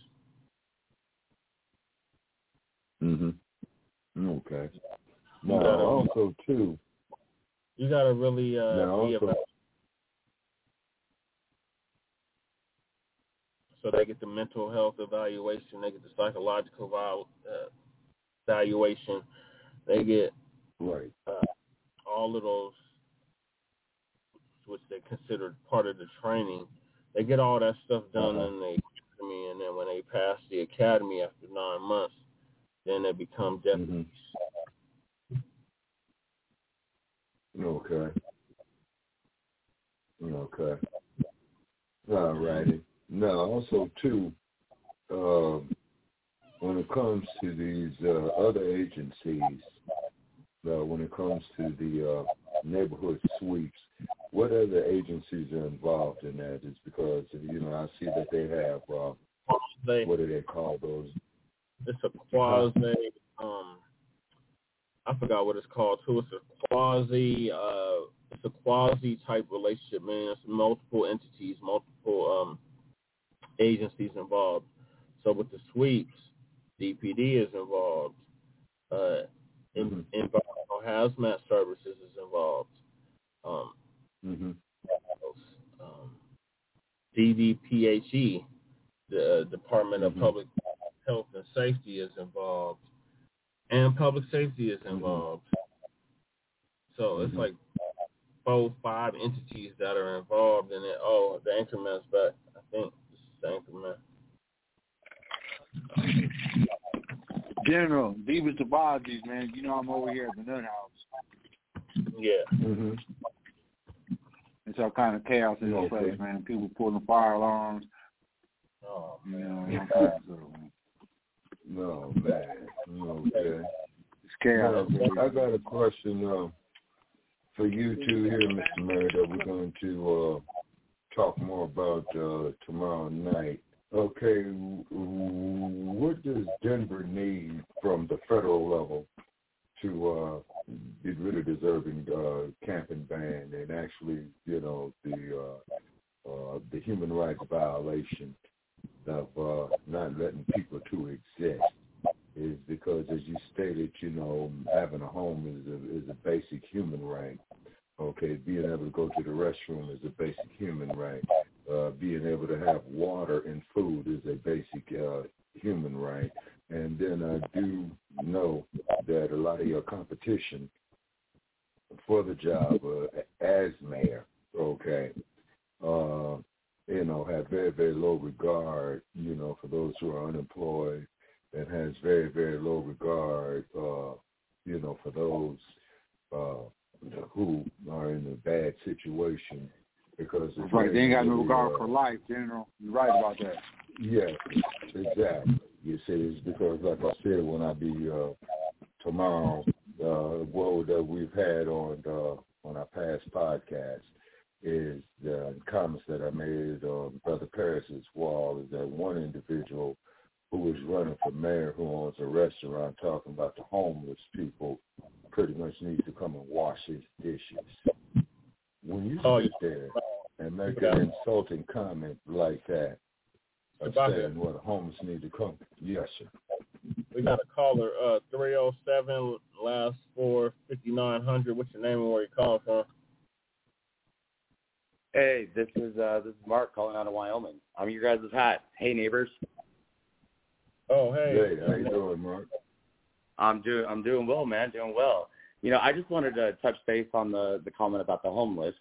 Speaker 3: Mm-hmm. Okay. Now, gotta, also, too.
Speaker 2: You got to really uh,
Speaker 3: now
Speaker 2: be
Speaker 3: also,
Speaker 2: about. So they get the mental health evaluation, they get the psychological uh, evaluation, they get
Speaker 3: right.
Speaker 2: uh, all of those, which they considered part of the training. They get all that stuff done uh-huh. in the academy, and then when they pass the academy after nine months, then they become deputies.
Speaker 3: Mm-hmm. Okay. Okay. All righty. Now, also, too, um, when it comes to these uh, other agencies, uh, when it comes to the uh, neighborhood sweeps, what other agencies are involved in that? It's because, you know, I see that they have, uh,
Speaker 2: they,
Speaker 3: what do they call those?
Speaker 2: It's a quasi, um, I forgot what it's called, too. It's a quasi, uh, it's a quasi-type relationship, man. It's multiple entities, multiple um, agencies involved. So with the sweeps, D P D is involved. Uh, in,
Speaker 3: mm-hmm.
Speaker 2: Environmental hazmat services is involved. Um,
Speaker 3: Mm-hmm.
Speaker 2: Um, D D P H E, the uh, Department
Speaker 3: mm-hmm.
Speaker 2: of Public Health and Safety, is involved, and public safety is involved. Mm-hmm. So mm-hmm. it's like four, five entities that are involved in it. Oh, the Anchorman's back. I think this is the Anchorman.
Speaker 4: General, Divas Topologies, man. You know I'm over here at the Nut House.
Speaker 2: Yeah.
Speaker 3: Mm-hmm.
Speaker 4: It's all kind of chaos in this place, man. People pulling fire alarms.
Speaker 2: Oh,
Speaker 4: you know,
Speaker 2: man.
Speaker 3: No, man. Okay.
Speaker 4: It's chaos.
Speaker 3: Well, I got a question uh, for you two here, Mister Murray, that we're going to uh, talk more about uh, tomorrow night. Okay, what does Denver need from the federal level to uh, get rid of deserving uh, camping ban and actually, you know, the uh, uh, the human rights violation of uh, not letting people to exist? Is because, as you stated, you know, having a home is a, is a basic human right. Okay, being able to go to the restroom is a basic human right. Uh, being able to have water and food is a basic uh, human right. And then I do know that a lot of your competition for the job uh, as mayor, okay, uh, you know, have very, very low regard, you know, for those who are unemployed, and has very, very low regard, uh, you know, for those uh, who are in a bad situation. Because it's
Speaker 4: right, they ain't got no regard
Speaker 3: uh,
Speaker 4: for life, General. You're right about that.
Speaker 3: Yes, exactly. You see, it's because, like I said, when I be uh, tomorrow, uh, what that we've had on uh, on our past podcast is the comments that I made on Brother Paris's wall is that one individual who is running for mayor who owns a restaurant talking about the homeless people pretty much needs to come and wash his dishes. When you
Speaker 2: oh,
Speaker 3: sit there and make yeah. an insulting comment like that, of saying what well, homeless need to come, yes, sir.
Speaker 2: We got a caller, uh, three oh seven, last four, fifty-nine hundred. What's your name and where you calling from?
Speaker 5: Hey, this is uh, this is Mark calling out of Wyoming. I'm your guys' hat. Hey, neighbors.
Speaker 2: Oh, hey.
Speaker 3: Hey, how you doing, Mark?
Speaker 5: I'm doing I'm doing well, man. Doing well. You know, I just wanted to touch base on the, the comment about the homeless.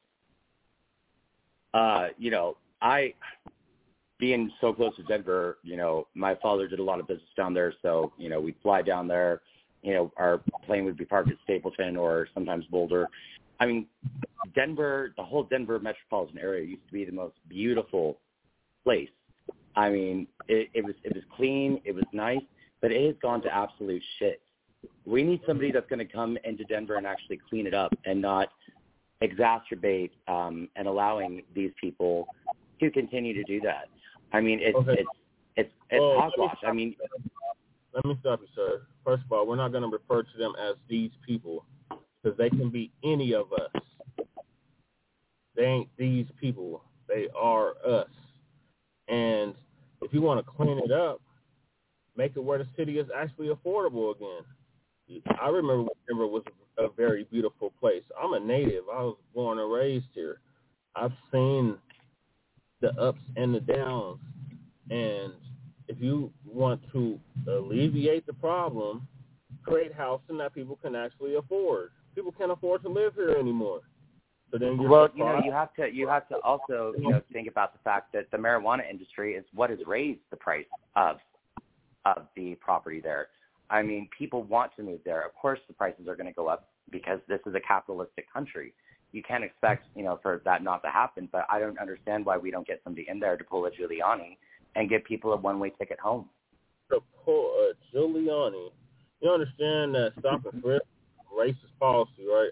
Speaker 5: Uh, you know, I, being so close to Denver, you know, my father did a lot of business down there, so, you know, we'd fly down there. You know, our plane would be parked at Stapleton or sometimes Boulder. I mean, Denver, the whole Denver metropolitan area used to be the most beautiful place. I mean, it, it was it was clean, it was nice, but it has gone to absolute shit. We need somebody that's going to come into Denver and actually clean it up and not exacerbate um, and allowing these people to continue to do that. I mean, it's
Speaker 2: okay.
Speaker 5: it's it's it's
Speaker 2: well,
Speaker 5: hogwash. I mean,
Speaker 2: let me stop you, sir. First of all, we're not going to refer to them as these people because they can be any of us. They ain't these people. They are us. And if you want to clean it up, make it where the city is actually affordable again. I remember when Denver was a very beautiful place. I'm a native. I was born and raised here. I've seen the ups and the downs. And if you want to alleviate the problem, create housing that people can actually afford. People can't afford to live here anymore. So then you're
Speaker 5: well, you know, you have to you have to also you know think about the fact that the marijuana industry is what has raised the price of of the property there. I mean, people want to move there. Of course, the prices are going to go up because this is a capitalistic country. You can't expect, you know, for that not to happen. But I don't understand why we don't get somebody in there to pull a Giuliani and give people a one-way ticket home.
Speaker 2: To pull a Giuliani, you understand that stop and frisk racist policy, right?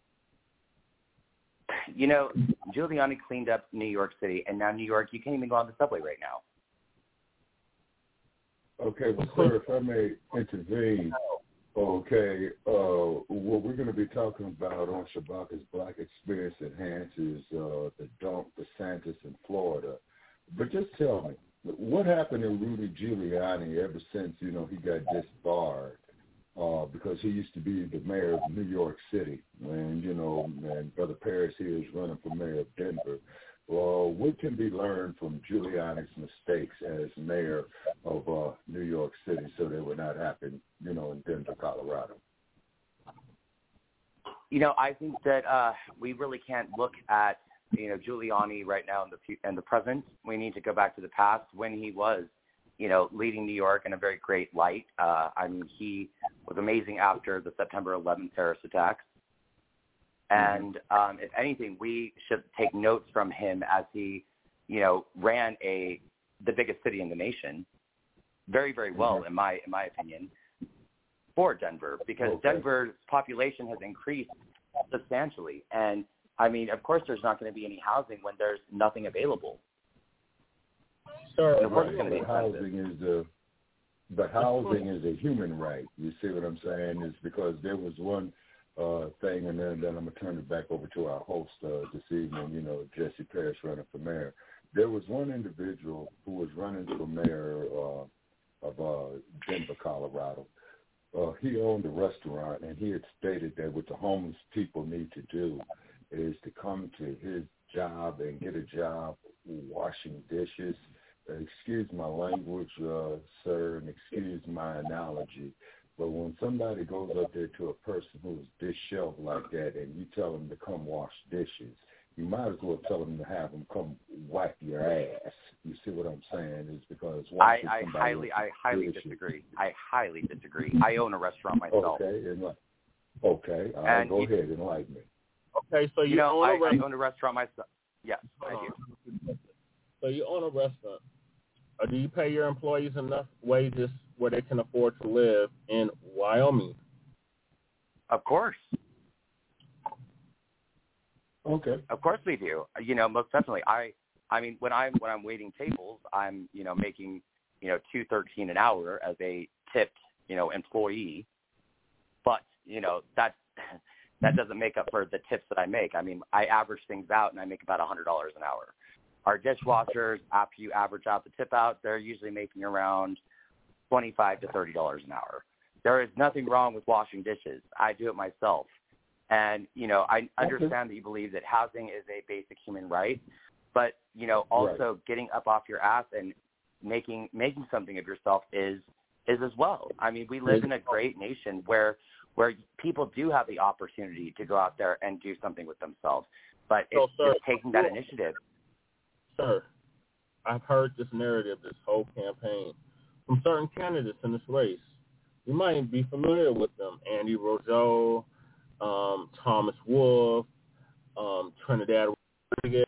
Speaker 5: You know, Giuliani cleaned up New York City, and now New York, you can't even go on the subway right now.
Speaker 3: Okay, well, sir, if I may intervene, okay, uh, what we're going to be talking about on Shabaka's Black Experience Enhances uh, the dump, DeSantis in Florida. But just tell me, what happened to Rudy Giuliani ever since, you know, he got disbarred? uh, because he used to be the mayor of New York City, and you know, and Brother Paris here is running for mayor of Denver. Well, what can be learned from Giuliani's mistakes as mayor of uh, New York City, so they would not happen, you know, in Denver, Colorado?
Speaker 5: You know, I think that uh, we really can't look at, you know, Giuliani right now in the in the present. We need to go back to the past when he was, you know, leading New York in a very great light. Uh, I mean, he was amazing after the September eleventh terrorist attacks. And um, if anything, we should take notes from him as he, you know, ran a the biggest city in the nation very, very well, mm-hmm. in my in my opinion, for Denver, because okay. Denver's population has increased substantially. And, I mean, of course there's not going to be any housing when there's nothing available.
Speaker 3: Sure, of course it's going to be housing is a, but housing is a human right. You see what I'm saying? It's because there was one Uh, thing, and then, then I'm going to turn it back over to our host uh, this evening, you know, Jesse Parrish running for mayor. There was one individual who was running for mayor uh, of uh, Denver, Colorado. Uh, he owned a restaurant, and he had stated that what the homeless people need to do is to come to his job and get a job washing dishes. Excuse my language, uh, sir, and excuse my analogy. But when somebody goes up there to a person who's disheveled like that and you tell them to come wash dishes, you might as well tell them to have them come wipe your ass. You see what I'm saying? It's because
Speaker 5: I, I highly, I highly dishes. disagree. I highly disagree. I own a restaurant myself.
Speaker 3: Okay, and, okay. All right, go you, ahead, enlighten me.
Speaker 2: Okay, so you,
Speaker 5: you know,
Speaker 2: own
Speaker 5: I,
Speaker 2: a restaurant.
Speaker 5: I own a restaurant myself. Yes, I do.
Speaker 2: So you own a restaurant. Or do you pay your employees enough wages where they can afford to live in Wyoming?
Speaker 5: Of course.
Speaker 3: Okay.
Speaker 5: Of course we do. You know, most definitely. I, I mean, when I'm when I'm waiting tables, I'm you know making you know two thirteen an hour as a tipped you know employee, but you know that that doesn't make up for the tips that I make. I mean, I average things out and I make about a hundred dollars an hour. Our dishwashers, after you average out the tip out, they're usually making around twenty-five to thirty dollars an hour. There is nothing wrong with washing dishes. I do it myself. And, you know, I understand okay. that you believe that housing is a basic human right, but, you know, also right. getting up off your ass and making making something of yourself is is as well. I mean, we live in a great nation where where people do have the opportunity to go out there and do something with themselves. But it's
Speaker 2: so, sir,
Speaker 5: just taking that initiative.
Speaker 2: Sir, I've heard this narrative, this whole campaign, from certain candidates in this race. You might be familiar with them: Andy Roseau, um, Thomas Wolfe, um, Trinidad Rodriguez.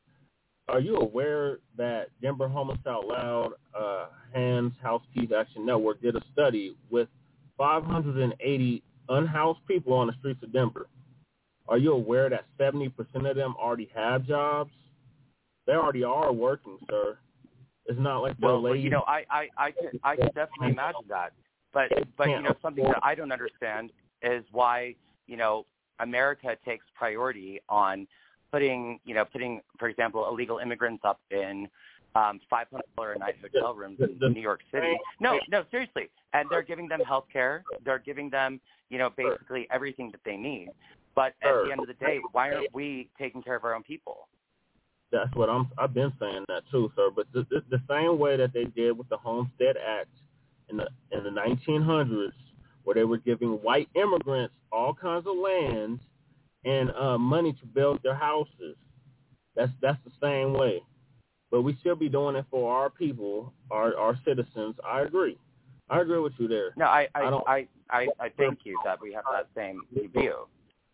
Speaker 2: Are you aware that Denver Homeless Out Loud, uh, Hands House Keys Action Network did a study with five hundred eighty unhoused people on the streets of Denver? Are you aware that seventy percent of them already have jobs? They already are working, sir. It's not like they're
Speaker 5: well,
Speaker 2: lazy.
Speaker 5: Well, you know, I, I, I, can, I can definitely imagine that. But, but you know, something that I don't understand is why, you know, America takes priority on putting, you know, putting, for example, illegal immigrants up in um, five hundred dollars a night hotel rooms in New York City. No, no, seriously. And they're giving them health care. They're giving them, you know, basically everything that they need. But at the end of the day, why aren't we taking care of our own people?
Speaker 2: That's what I'm. I've been saying that too, sir. But the, the, the same way that they did with the Homestead Act in the in the nineteen hundreds, where they were giving white immigrants all kinds of land and uh, money to build their houses. That's that's the same way. But we should be doing it for our people, our our citizens. I agree. I agree with you there.
Speaker 5: No, I I
Speaker 2: I don't,
Speaker 5: I, I, I thank you that we have that same view.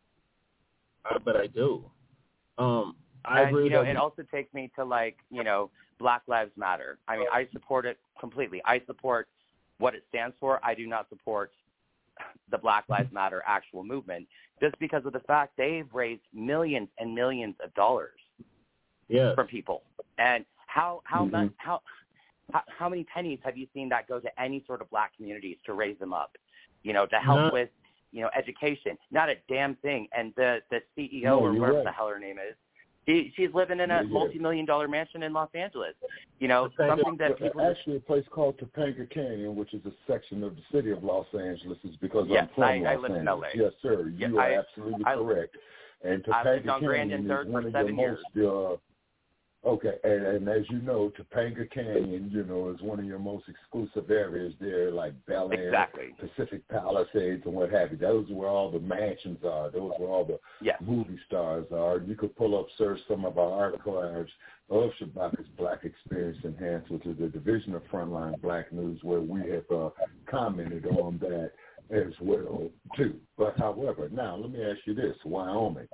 Speaker 2: I, but I do. Um. I
Speaker 5: and,
Speaker 2: agree
Speaker 5: you know,
Speaker 2: that
Speaker 5: it also takes me to, like, you know, Black Lives Matter. I mean, I support it completely. I support what it stands for. I do not support the Black Lives Matter actual movement just because of the fact they've raised millions and millions of dollars
Speaker 2: yes.
Speaker 5: from people. And how how,
Speaker 3: mm-hmm.
Speaker 5: much, how how how many pennies have you seen that go to any sort of black communities to raise them up, you know, to help
Speaker 2: no.
Speaker 5: with, you know, education? Not a damn thing. And the, the C E O
Speaker 3: no,
Speaker 5: or whatever
Speaker 3: right.
Speaker 5: the hell her name is, She, she's living in a
Speaker 3: yeah, yeah.
Speaker 5: multi-million dollar mansion in Los Angeles. You know,
Speaker 2: Okay.
Speaker 5: something that people
Speaker 3: actually a place called Topanga Canyon, which is a section of the city of Los Angeles, is because
Speaker 5: yes,
Speaker 3: I'm from
Speaker 5: I,
Speaker 3: Los
Speaker 5: I live
Speaker 3: Angeles.
Speaker 5: in L A.
Speaker 3: Yes, sir.
Speaker 5: Yeah,
Speaker 3: you are
Speaker 5: I,
Speaker 3: absolutely
Speaker 5: I,
Speaker 3: correct. And
Speaker 5: I lived
Speaker 3: Topanga
Speaker 5: on Grand
Speaker 3: Canyon
Speaker 5: and Third
Speaker 3: is one
Speaker 5: for
Speaker 3: of
Speaker 5: seven
Speaker 3: your
Speaker 5: years.
Speaker 3: most uh, Okay, and, and as you know, Topanga Canyon, you know, is one of your most exclusive areas there, like Bel Air,
Speaker 5: exactly.
Speaker 3: Pacific Palisades, and what have you. Those are where all the mansions are. Those are where all the
Speaker 5: yes.
Speaker 3: movie stars are. You could pull up, search some of our archives of Shabaka's Black Experience Enhanced, which is a division of Frontline Black News, where we have uh, commented on that as well, too. But, however, now let me ask you this, Wyoming.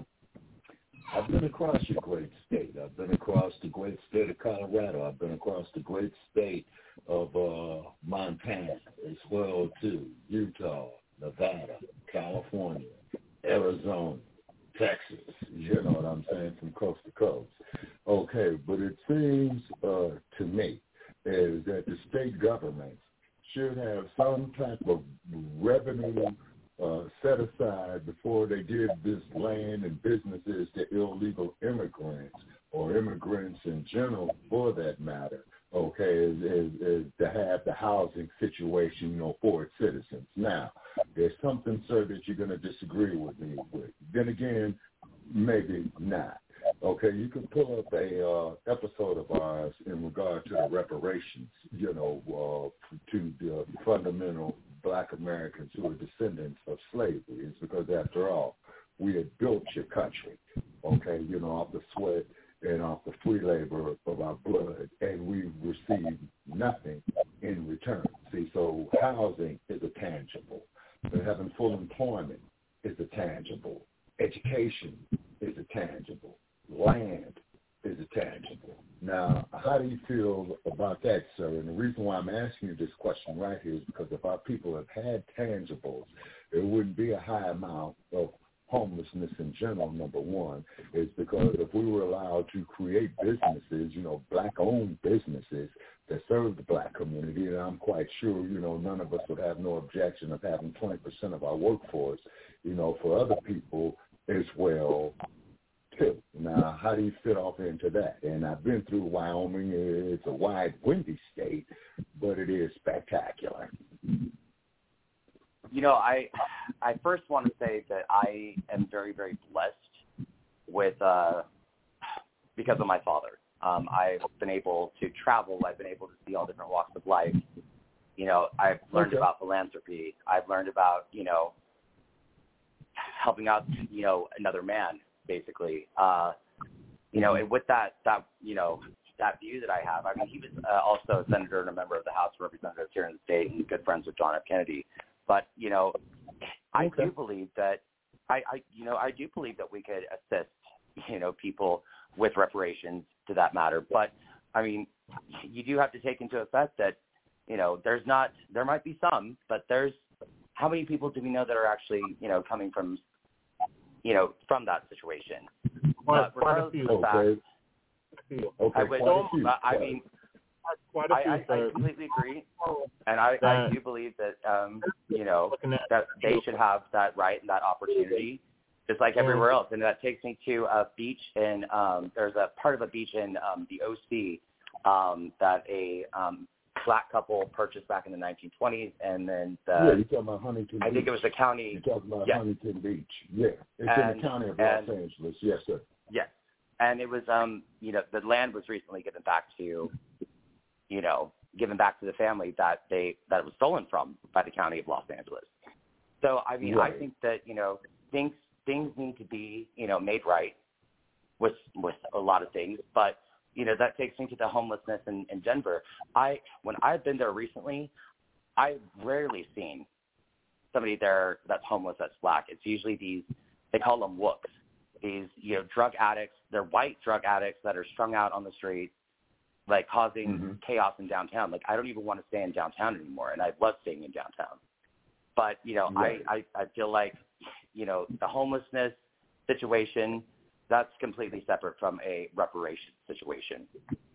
Speaker 3: I've been across your great state. I've been across the great state of Colorado. I've been across the great state of uh, Montana as well, too. Utah, Nevada, California, Arizona, Texas. You know what I'm saying, from coast to coast. Okay, but it seems uh, to me is that the state governments should have some type of revenue Uh, set aside before they give this land and businesses to illegal immigrants or immigrants in general, for that matter, okay, is, is, is to have the housing situation, you know, for its citizens. Now, there's something, sir, that you're going to disagree with me with. Then again, maybe not. Okay, you can pull up a uh, episode of ours in regard to the reparations, you know, uh, to the fundamental Black Americans who are descendants of slavery. It's because, after all, we had built your country, okay, you know, off the sweat and off the free labor of our blood, and we received nothing in return. See, so housing is a tangible. But having full employment is a tangible. Education is a tangible. Land is a tangible. Now, how do you feel about that, sir? And the reason why I'm asking you this question right here is because if our people have had tangibles, there wouldn't be a high amount of homelessness in general, number one, is because if we were allowed to create businesses, you know, black-owned businesses that serve the black community, and I'm quite sure, you know, none of us would have no objection of having twenty percent of our workforce, you know, for other people as well, too. Now, how do you fit off into that? And I've been through Wyoming. It's a wide, windy state, but it is spectacular.
Speaker 5: You know, I I first want to say that I am very, very blessed with, uh, because of my father. Um, I've been able to travel. I've been able to see all different walks of life. You know, I've learned
Speaker 3: okay.
Speaker 5: about philanthropy. I've learned about, you know, helping out, you know, another man, basically. Uh, you know, and with that, that, you know, that view that I have, I mean, he was uh, also a senator and a member of the House of Representatives here in the state and good friends with John F. Kennedy. But, you know, I
Speaker 3: okay.
Speaker 5: do believe that, I, I, you know, I do believe that we could assist, you know, people with reparations to that matter. But, I mean, you do have to take into effect that, you know, there's not, there might be some, but there's, how many people do we know that are actually, you know, coming from, you know, from that situation?
Speaker 2: Quite,
Speaker 5: but
Speaker 2: quite a few.
Speaker 5: Of that,
Speaker 3: Okay. Okay.
Speaker 5: I would,
Speaker 3: Quite a few.
Speaker 5: I mean,
Speaker 2: Quite a few,
Speaker 5: I, I, I completely agree, and I, I do believe that, um, you know, that they should have that right and that opportunity, just like everywhere else. And that takes me to a beach in, um, there's a part of a beach in um, the O C um, that a um, black couple purchased back in the nineteen twenties, and then the,
Speaker 3: yeah, you're talking about Huntington
Speaker 5: I
Speaker 3: Beach.
Speaker 5: think it was the county.
Speaker 3: You're talking about
Speaker 5: yes.
Speaker 3: Huntington Beach. Yeah, it's
Speaker 5: and,
Speaker 3: in the county of
Speaker 5: and,
Speaker 3: Los Angeles. Yes, sir.
Speaker 5: Yes, and it was, um, you know, the land was recently given back to, you know, given back to the family that they that it was stolen from by the county of Los Angeles. So I mean,
Speaker 3: right.
Speaker 5: I think that, you know, things things need to be, you know, made right with with a lot of things, but you know, that takes me to the homelessness in, in Denver. I when I've been there recently, I've rarely seen somebody there that's homeless that's black. It's usually these, they call them wooks, these, you know, drug addicts. They're white drug addicts that are strung out on the streets, like causing mm-hmm. chaos in downtown. Like, I don't even want to stay in downtown anymore, and I love staying in downtown. But, you know, right. I, I, I feel like, you know, the homelessness situation, that's completely separate from a reparations situation.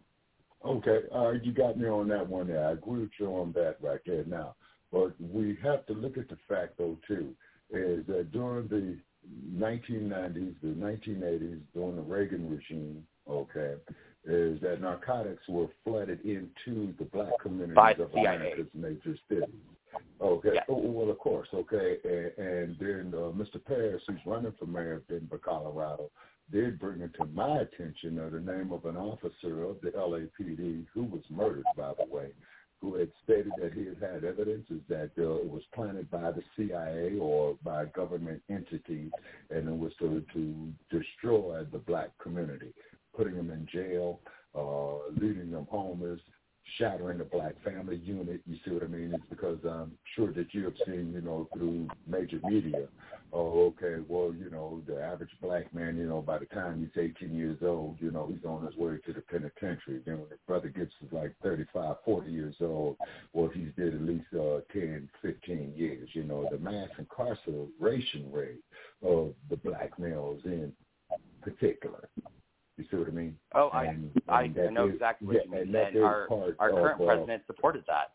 Speaker 3: Okay, all right, you got me on that one there. I agree with you on that right there now. But we have to look at the fact, though, too, is that during the nineteen nineties, the nineteen eighties, during the Reagan regime, okay, is that narcotics were flooded into the black communities
Speaker 5: By
Speaker 3: of
Speaker 5: C I A.
Speaker 3: America's major cities. Okay.
Speaker 5: Yes.
Speaker 3: Oh, well, of course. Okay. And, and then uh, Mister Parris, who's running for mayor of Denver, Colorado, did bring it to my attention uh, the name of an officer of the L A P D who was murdered, by the way, who had stated that he had had evidences that uh, it was planted by the C I A or by government entities, and it was to, to destroy the black community, putting them in jail, uh, leaving them homeless, shattering the black family unit. You see what I mean? It's because I'm sure that you have seen, you know, through major media, oh, okay, well, you know, the average black man, you know, by the time he's eighteen years old, you know, he's on his way to the penitentiary. Then when the brother gets to like thirty-five, forty years old, well, he's did at least uh, ten, fifteen years. You know, the mass incarceration rate of the black males in particular. You see what I mean?
Speaker 5: Oh,
Speaker 3: and,
Speaker 5: I
Speaker 3: and
Speaker 5: I know
Speaker 3: is,
Speaker 5: exactly what
Speaker 3: yeah,
Speaker 5: you mean.
Speaker 3: and,
Speaker 5: And our, our
Speaker 3: of,
Speaker 5: current
Speaker 3: uh,
Speaker 5: president supported that.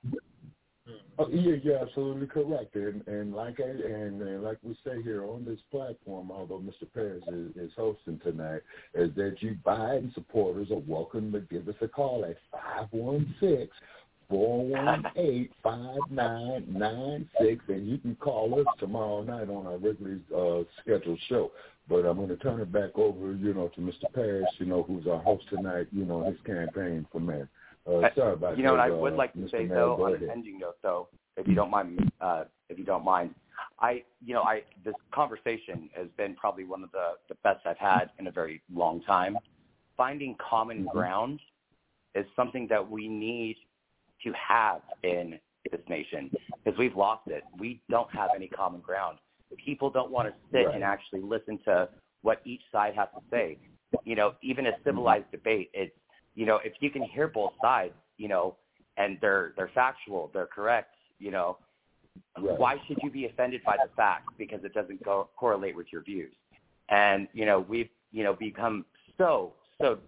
Speaker 3: Oh, yeah, you're absolutely correct. And, and like I, and, and like we say here on this platform, although Mister Parris is, is hosting tonight, is that you Biden supporters are welcome to give us a call at five one six, four one eight, five nine nine six, and you can call us tomorrow night on our regularly uh, scheduled show. But I'm going to turn it back over, you know, to Mister Parris, you know, who's our host tonight, you know, his campaign for mayor. Uh, sorry about
Speaker 5: you know,
Speaker 3: that,
Speaker 5: and I would
Speaker 3: uh,
Speaker 5: like to
Speaker 3: Mister
Speaker 5: say
Speaker 3: Mayor,
Speaker 5: though,
Speaker 3: go
Speaker 5: on
Speaker 3: ahead.
Speaker 5: an ending note, though, if you don't mind, uh, if you don't mind, I, you know, I this conversation has been probably one of the, the best I've had in a very long time. Finding common
Speaker 3: Mm-hmm.
Speaker 5: ground is something that we need to have in this nation because we've lost it. We don't have any common ground. People don't want to sit
Speaker 3: Right.
Speaker 5: and actually listen to what each side has to say. You know, even a civilized mm-hmm. debate, it's, you know, if you can hear both sides, you know, and they're they're factual, they're correct, you know, right. Why should you be offended by the facts because it doesn't go, correlate with your views? And, you know, we've, you know, become so, so,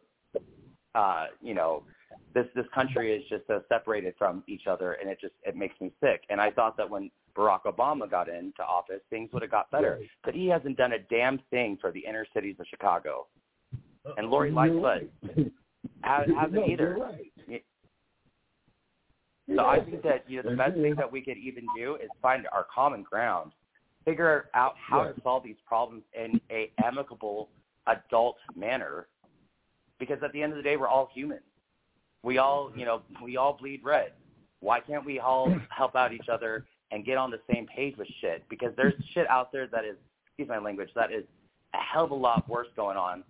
Speaker 5: uh, you know, this this country is just so separated from each other, and it just, it makes me sick. And I thought that when Barack Obama got into office, things would have got better. Right. But he hasn't done a damn thing for the inner cities of Chicago. And Lori Lightfoot
Speaker 3: right.
Speaker 5: hasn't
Speaker 3: no,
Speaker 5: either.
Speaker 3: You're right.
Speaker 5: So
Speaker 3: yeah.
Speaker 5: I think that, you know, the best thing that we could even do is find our common ground, figure out how
Speaker 3: right.
Speaker 5: to solve these problems in a amicable adult manner, because at the end of the day, we're all human. We all, you know, we all bleed red. Why can't we all help out each other and get on the same page with shit? Because there's shit out there that is, excuse my language, that is a hell of a lot worse going on.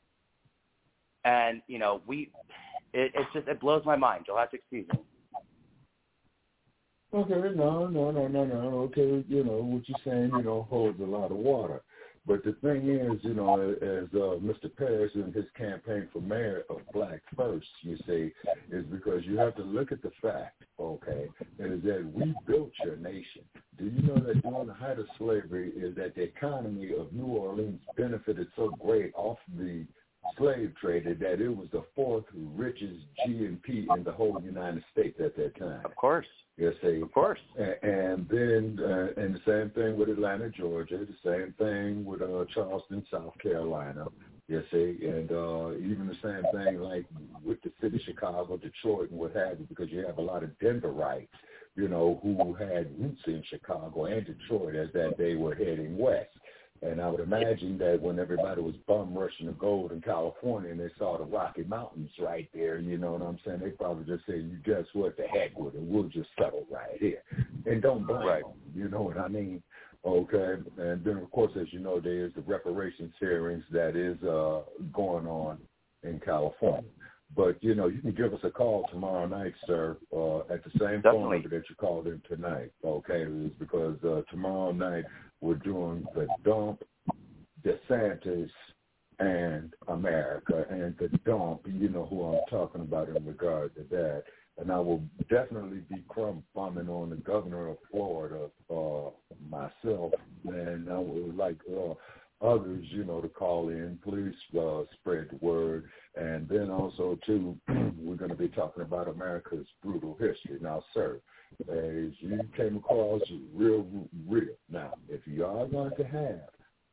Speaker 5: And, you know, we, it, it's just, it blows my mind. You'll have to excuse me.
Speaker 3: Okay, no, no, no, no, no. Okay, you know, what you're saying, you know, holds a lot of water. But the thing is, you know, as uh, Mister Parris in his campaign for mayor of Black First, you see, is because you have to look at the fact, okay, is that we built your nation. Do you know that during the height of slavery is that the economy of New Orleans benefited so great off the slave trade that it was the fourth richest G N P in the whole United States at that time.
Speaker 5: Of course.
Speaker 3: Yes, see.
Speaker 5: Of course.
Speaker 3: And, and then, uh, and the same thing with Atlanta, Georgia. The same thing with uh, Charleston, South Carolina. Yes, see. And uh, even the same thing like with the city of Chicago, Detroit, and what have you, because you have a lot of Denverites, you know, who had roots in Chicago and Detroit as that they were heading west. And I would imagine that when everybody was bum rushing the gold in California and they saw the Rocky Mountains right there, you know what I'm saying, they probably just say, you guess what, the heck with it, we'll just settle right here. And don't blame
Speaker 5: right.
Speaker 3: them, you know what I mean? Okay, and then, of course, as you know, there is the reparations hearings that is uh, going on in California. But, you know, you can give us a call tomorrow night, sir, uh, at the same
Speaker 5: Definitely.
Speaker 3: phone number that you called in tonight, okay? It's because uh, tomorrow night we're doing the dump, DeSantis, and America. And the dump, you know who I'm talking about in regard to that. And I will definitely be crumb bombing on the governor of Florida, uh, myself, and I would like uh, others, you know, to call in. Please uh, spread the word. And then also, too, we're going to be talking about America's brutal history. Now, sir, as you came across, real, real. Now, if you are going to have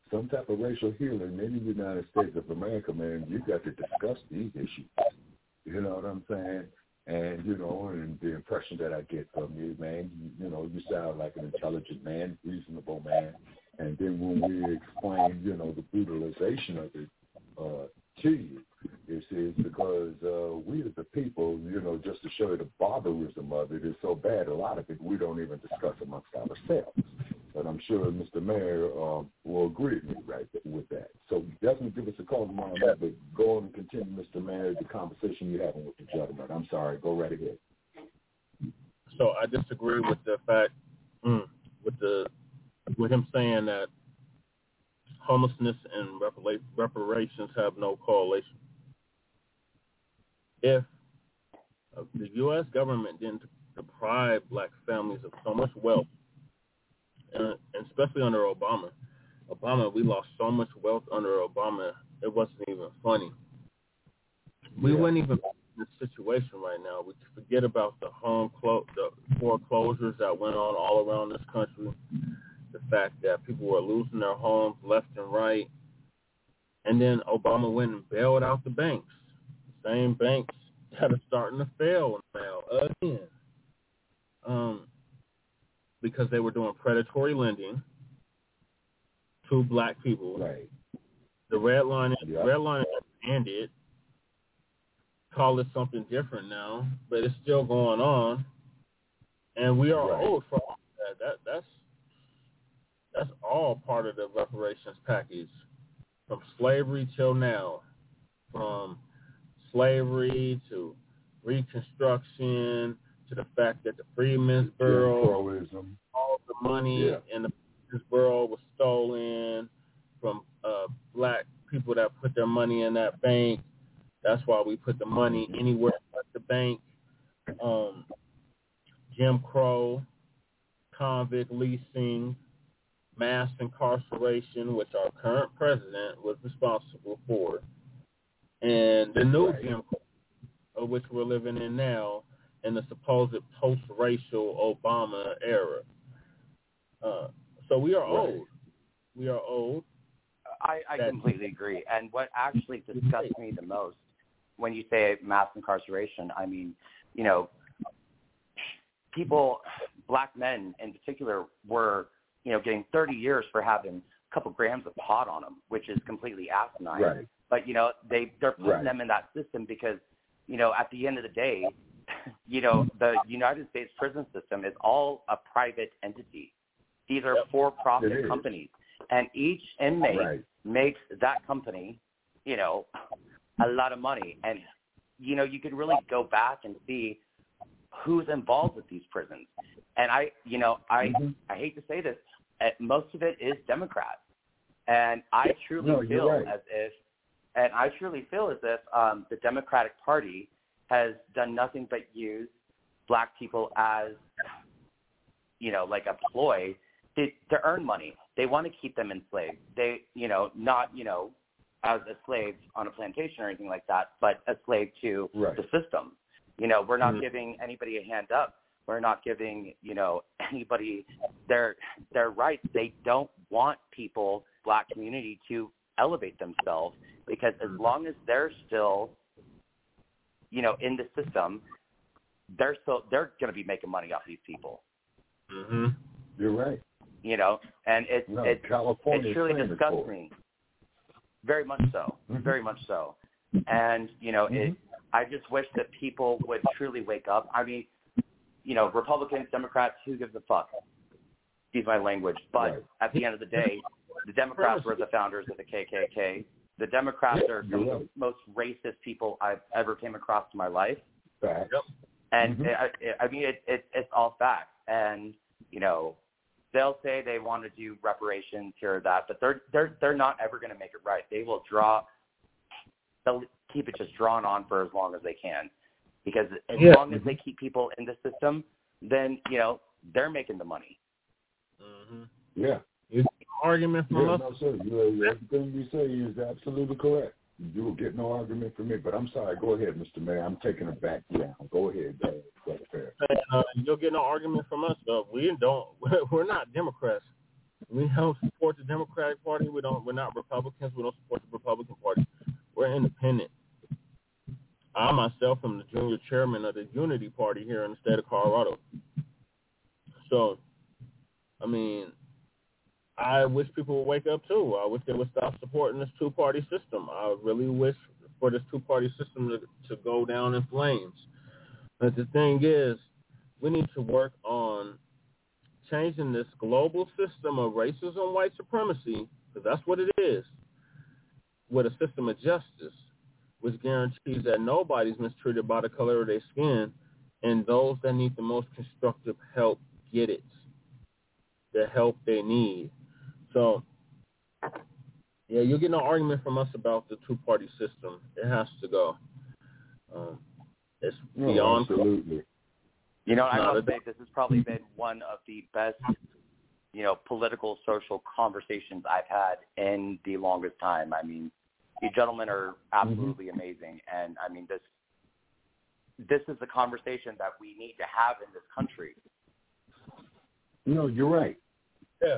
Speaker 3: some type of racial healing in the United States of America, man, you got to discuss these issues. You know what I'm saying? And, you know, and the impression that I get from you, man, you, you know, you sound like an intelligent man, reasonable man. And then when we explain, you know, the brutalization of it uh, to you, it is because uh, we as the people, you know, just to show you the barbarism of it is so bad, a lot of it we don't even discuss amongst ourselves. But I'm sure Mister Mayor um, will agree with me right with that. So definitely give us a call tomorrow night, but go on and continue, Mister Mayor, the conversation you're having with the gentleman. I'm sorry. Go right ahead.
Speaker 2: So I disagree with the fact, mm, with the with him saying that homelessness and repara- reparations have no correlation. If uh, the U S government didn't deprive black families of so much wealth, and especially under Obama. Obama, we lost so much wealth under Obama, it wasn't even funny. We
Speaker 3: Yeah.
Speaker 2: wouldn't even be in this situation right now. We forget about the home clo- the foreclosures that went on all around this country, the fact that people were losing their homes left and right, and then Obama went and bailed out the banks, the same banks that are starting to fail now again. Um. Because they were doing predatory lending to black people.
Speaker 3: Right.
Speaker 2: The red line,
Speaker 3: Yep.
Speaker 2: red line ended. Call it something different now, but it's still going on, and we are
Speaker 3: Right.
Speaker 2: owed for all that. That that's that's all part of the reparations package, from slavery till now, from slavery to Reconstruction. To the fact that the Freedmen's Bureau,
Speaker 3: yeah,
Speaker 2: all the money
Speaker 3: yeah.
Speaker 2: in the Freedmen's Bureau was stolen from uh, black people that put their money in that bank. That's why we put the money anywhere but the bank. Um, Jim Crow, convict leasing, mass incarceration, which our current president was responsible for, and the new
Speaker 3: Right.
Speaker 2: Jim Crow, of which we're living in now, in the supposed post-racial Obama era. Uh, so we are
Speaker 3: Right.
Speaker 2: old. We are old.
Speaker 5: I, I completely agree. And what actually disgusts me the most when you say mass incarceration, I mean, you know, people, black men in particular, were, you know, getting thirty years for having a couple grams of pot on them, which is completely asinine.
Speaker 3: Right.
Speaker 5: But, you know, they, they're putting
Speaker 3: Right.
Speaker 5: them in that system because, you know, at the end of the day, you know, the United States prison system is all a private entity. These are
Speaker 2: Yep.
Speaker 5: for-profit companies. And each inmate
Speaker 3: Right.
Speaker 5: makes that company, you know, a lot of money. And, you know, you can really go back and see who's involved with these prisons. And I, you know, I,
Speaker 3: Mm-hmm.
Speaker 5: I hate to say this, uh, most of it is Democrats. And I truly
Speaker 3: No, you're
Speaker 5: feel
Speaker 3: right.
Speaker 5: as if, and I truly feel as if um, the Democratic Party has done nothing but use black people as, you know, like a ploy to, to earn money. They want to keep them enslaved. They, you know, not, you know, as a slave on a plantation or anything like that, but a slave to
Speaker 3: Right.
Speaker 5: the system. You know, we're not
Speaker 2: Mhm.
Speaker 5: giving anybody a hand up. We're not giving, you know, anybody their their rights. They don't want people, black community, to elevate themselves because as long as they're still, you know, in the system, they're still they're going to be making money off these people.
Speaker 2: Mm-hmm.
Speaker 3: You're right.
Speaker 5: You know, and it
Speaker 3: No,
Speaker 5: it
Speaker 3: California
Speaker 5: it truly
Speaker 3: is famous
Speaker 5: disgusts
Speaker 3: for it.
Speaker 5: me. Very much so.
Speaker 3: Mhm.
Speaker 5: Very much so. And, you know,
Speaker 3: Mhm.
Speaker 5: it I just wish that people would truly wake up. I mean, you know, Republicans, Democrats, who gives a fuck? Excuse my language. But
Speaker 3: Right.
Speaker 5: at the end of the day, the Democrats were the founders of the K K K. The Democrats are some of the most racist people I've ever came across in my life.
Speaker 3: Facts.
Speaker 2: Yep.
Speaker 5: And
Speaker 3: Mhm.
Speaker 5: I, I mean, it, it, it's all facts. And, you know, they'll say they want to do reparations here or that, but they're they're they're not ever going to make it right. They will draw, they'll keep it just drawn on for as long as they can, because as
Speaker 2: Yeah.
Speaker 5: long as they keep people in the system, then you know they're making the money.
Speaker 2: Mm-hmm.
Speaker 3: Yeah.
Speaker 2: It's an argument from
Speaker 3: Yeah,
Speaker 2: us.
Speaker 3: no, sir. You, everything you say is absolutely correct. You will get no argument from me. But I'm sorry. Go ahead, Mister Mayor. I'm taking it back down. Go ahead, uh, Brother Fair.
Speaker 2: And, uh, you'll get no argument from us, though. We don't. We're not Democrats. We don't support the Democratic Party. We don't. We're not Republicans. We don't support the Republican Party. We're independent. I myself am the junior chairman of the Unity Party here in the state of Colorado. So, I mean, I wish people would wake up too. I wish they would stop supporting this two-party system. I really wish for this two-party system to, to go down in flames. But the thing is, we need to work on changing this global system of racism, white supremacy, because that's what it is, with a system of justice, which guarantees that nobody's mistreated by the color of their skin, and those that need the most constructive help get it, the help they need. So, yeah, you'll get no argument from us about the two-party system. It has to go. Um, it's
Speaker 3: no,
Speaker 2: beyond...
Speaker 3: Absolutely.
Speaker 5: You know, I must say this has probably been one of the best, you know, political, social conversations I've had in the longest time. I mean, you gentlemen are absolutely mm-hmm. amazing. And, I mean, this this is the conversation that we need to have in this country.
Speaker 3: No, you're right.
Speaker 2: Yeah.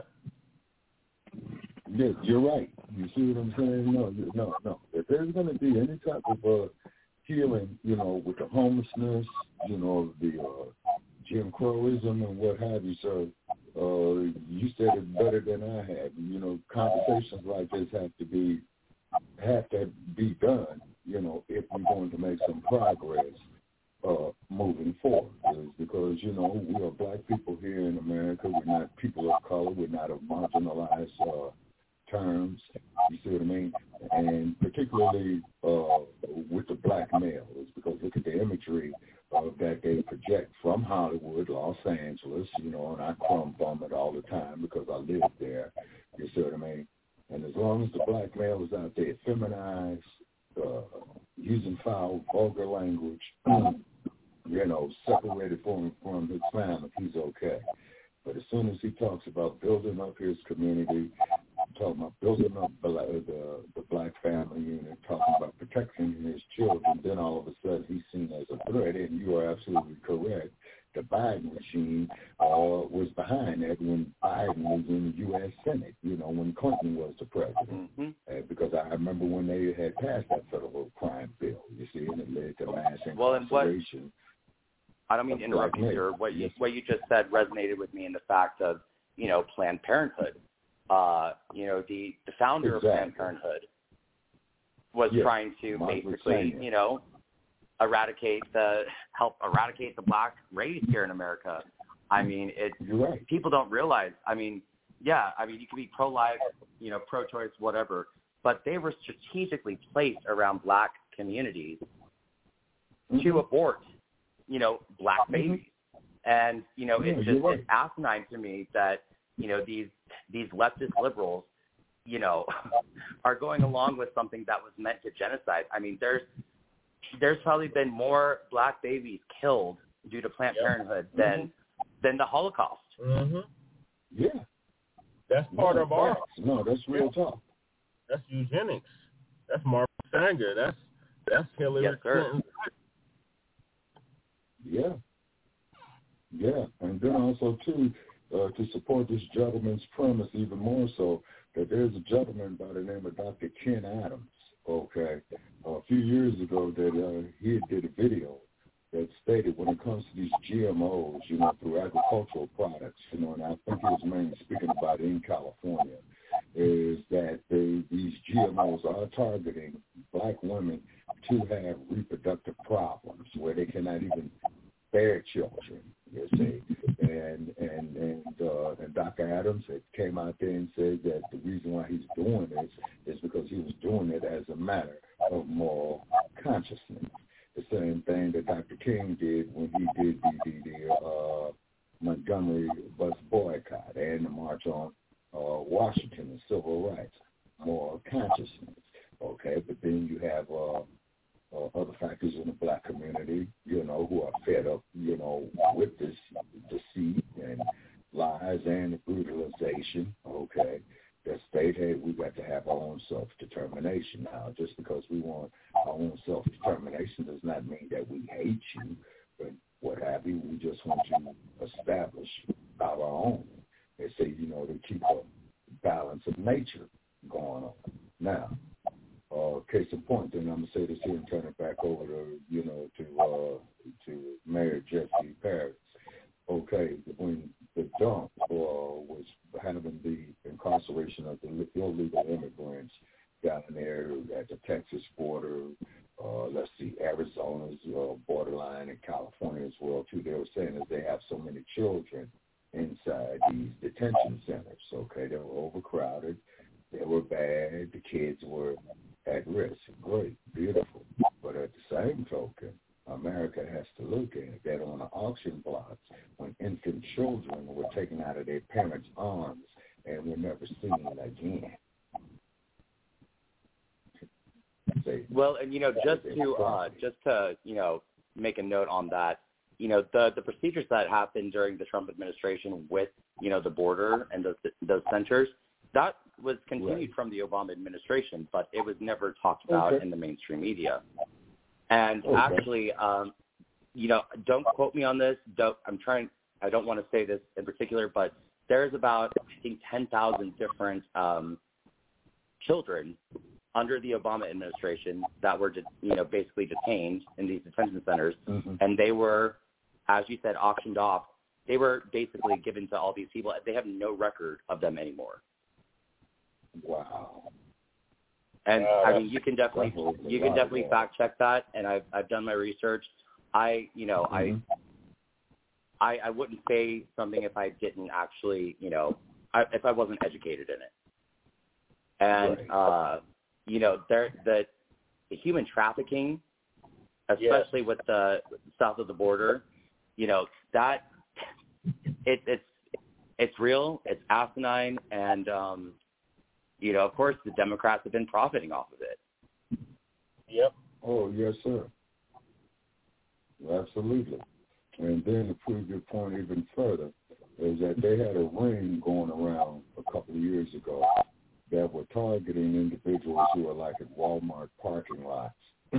Speaker 3: Yeah, you're right. You see what I'm saying? No, no, no. If there's going to be any type of uh, healing, you know, with the homelessness, you know, the uh, Jim Crowism and what have you, so uh, you said it better than I have. You know, conversations like this have to be have to be done, you know, if we're going to make some progress uh, moving forward. Is because, you know, we are black people here in America. We're not people of color. We're not of marginalized uh, terms. You see what I mean? And particularly uh, with the black male, is because look at the imagery uh, that they project from Hollywood, Los Angeles, you know, and I crumb bum it all the time because I live there. You see what I mean? And as long as the black male is out there feminized, uh, using foul, vulgar language, you know, separated from, from his family, he's okay. But as soon as he talks about building up his community, talking about building up the, the, the black family unit, talking about protecting his children, then all of a sudden he's seen as a threat. And you are absolutely correct. The Biden machine uh, was behind that when Biden was in the U S Senate, you know, when Clinton was the president. Mm-hmm. Uh, because I remember when they had passed that federal crime bill, you see, and it led to mass incarceration.
Speaker 5: Well, and what, I don't mean to interrupt you, sir. What you, what you just said resonated with me in the fact of, you know, Planned Parenthood. Uh, you know, the, the founder exactly. of Planned Parenthood was yes. trying to Mark basically, you know, eradicate the help eradicate the black race here in America. I mean, it
Speaker 3: right.
Speaker 5: people don't realize. I mean, yeah, I mean, you can be pro-life, you know, pro-choice, whatever, but they were strategically placed around black communities mm-hmm. to abort, you know, black babies. Mm-hmm. And you know, yeah, it's just right. it's asinine to me that you know these these leftist liberals, you know, are going along with something that was meant to genocide. I mean, there's There's probably been more black babies killed due to Planned yep. Parenthood than mm-hmm. than the Holocaust.
Speaker 2: Mm-hmm.
Speaker 3: Yeah,
Speaker 2: that's part
Speaker 3: no,
Speaker 2: of our.
Speaker 3: No, that's real talk.
Speaker 2: That's eugenics. That's Margaret Sanger. That's that's Hillary
Speaker 5: yes,
Speaker 2: Clinton.
Speaker 3: Yeah, yeah, and then also too uh, to support this gentleman's premise even more so that there's a gentleman by the name of Doctor Ken Adams. Okay, a few years ago that uh, he did a video that stated when it comes to these G M Os, you know, through agricultural products, you know, and I think he was mainly speaking about in California, is that they, these G M Os are targeting black women to have reproductive problems where they cannot even bear children, you see. And and and uh, and Doctor Adams had came out there and said that the reason why he's doing this is because he was doing it as a matter of moral consciousness. The same thing that Doctor King did when he did the the, the uh, Montgomery bus boycott and the March on uh, Washington and civil rights, moral consciousness. Okay, but then you have uh, Uh, other factors in the black community, you know, who are fed up, you know, with this deceit and lies and brutalization, okay, that state, hey, we got to have our own self-determination now. Just because we want our own self-determination does not mean that we hate you, but what have you, we just want to establish our own. They say, you know, to keep a nature going on. Now, uh, case in point, then I'm gonna say this here and turn it back over to you know to uh, to Mayor Jesse Parris. Okay, when the dump uh, was having the incarceration of the illegal immigrants down there at the Texas border, uh, let's see, Arizona's uh, borderline and California as well too. They were saying that they have so many children inside these detention centers. Okay, they were overcrowded, they were bad, the kids were at risk. Great, beautiful, but at the same token, America has to look at that on the auction blocks when infant children were taken out of their parents' arms and were never seen again. Say,
Speaker 5: well, and you know, just to uh, just to you know make a note on that, you know, the the procedures that happened during the Trump administration with you know the border and those those centers, that was continued
Speaker 3: right. from
Speaker 5: the Obama administration, but it was never talked about
Speaker 3: okay.
Speaker 5: in the mainstream media. And
Speaker 3: okay.
Speaker 5: actually, um, you know, don't quote me on this. Don't, I'm trying. I don't want to say this in particular, but there's about I think ten thousand different um, children under the Obama administration that were, you know, basically detained in these detention centers,
Speaker 3: mm-hmm.
Speaker 5: and they were, as you said, auctioned off. They were basically given to all these people. They have no record of them anymore.
Speaker 3: Wow.
Speaker 5: And
Speaker 3: uh,
Speaker 5: I mean, you can definitely you can definitely fact check that, and I've I've done my research. I you know
Speaker 3: mm-hmm.
Speaker 5: I, I I wouldn't say something if I didn't actually you know I, if I wasn't educated in it. And
Speaker 3: right.
Speaker 5: uh, you know there the, the human trafficking, especially
Speaker 2: yes.
Speaker 5: with the south of the border, you know that it, it's it's real, it's asinine, and um, you know, of course, the Democrats have been profiting off of it.
Speaker 2: Yep.
Speaker 3: Oh, yes, sir. Absolutely. And then to prove your point even further is that they had a ring going around a couple of years ago that were targeting individuals who are like at Walmart parking lots,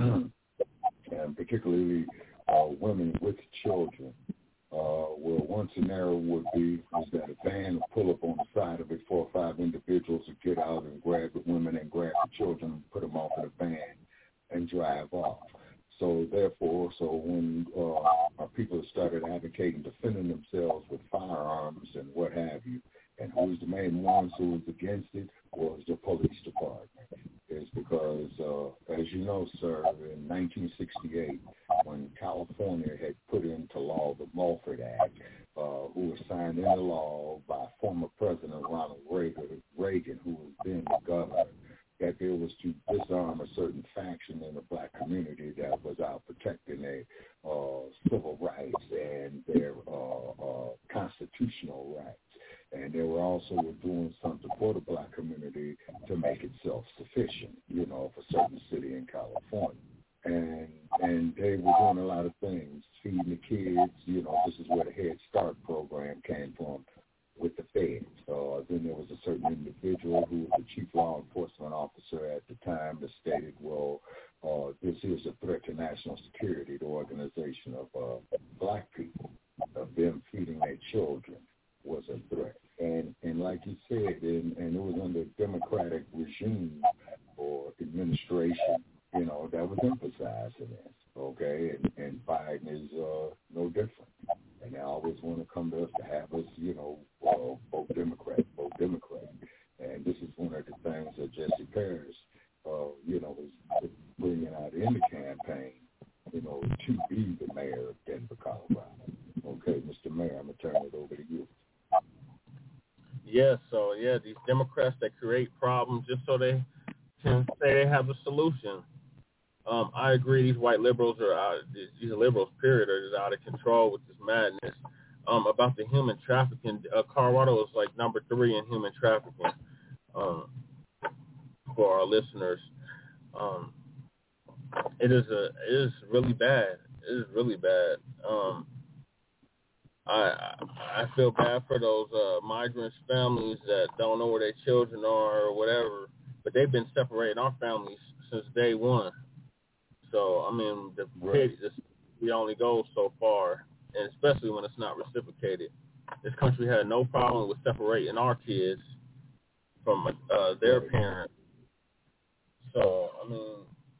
Speaker 3: and particularly uh, women with children. Uh, well, one scenario would be is that a van would pull up on the side of it, four or five individuals would get out and grab the women and grab the children and put them off in a van and drive off. So therefore, so when uh, our people started advocating defending themselves with firearms and what have you, and who's the main ones who was against it was the police department. It's because, uh, as you know, sir, in nineteen sixty-eight, when California had put into law the Mulford Act, uh, who was signed into law by former President Ronald Reagan, Reagan, who was then the governor, that there was to disarm a certain faction in the black community that was out protecting their uh, civil rights and their uh, uh, constitutional rights. And they were also doing something for the black community to make it self-sufficient, you know, for certain city in California. And and they were doing a lot of things, feeding the kids, you know, this is where the Head Start program came from with the feds. Uh, then there was a certain individual who was the chief law enforcement officer at the time that stated, well, uh, this is a threat to national security, the organization of uh, black people, of them feeding their children was a threat. And and like you said, and, and it was under a Democratic regime or administration, you know, that was emphasizing this, okay? And, and Biden is uh, no different. And they always want to come to us to have us, you know, uh, both Democrat, both Democrat. And this is one of the things that Jesse Parris, uh, you know, was bringing out in the campaign, you know, to be the mayor of Denver, Colorado. Okay, Mister Mayor, I'm going to turn it over to you.
Speaker 2: Yes, so, yeah, these Democrats that create problems just so they can say they have a solution. Um, I agree. These white liberals are out. These liberals, period, are just out of control with this madness. Um, about the human trafficking, uh, Colorado is like number three in human trafficking. Um, for our listeners, um, it is a it is really bad. It is really bad. Um, I I feel bad for those uh, migrants' families that don't know where their children are or whatever, but they've been separating our families since day one. So, I mean, the
Speaker 3: right.
Speaker 2: pit, we only go so far, and especially when it's not reciprocated. This country had no problem with separating our kids from uh, their parents. So, I mean,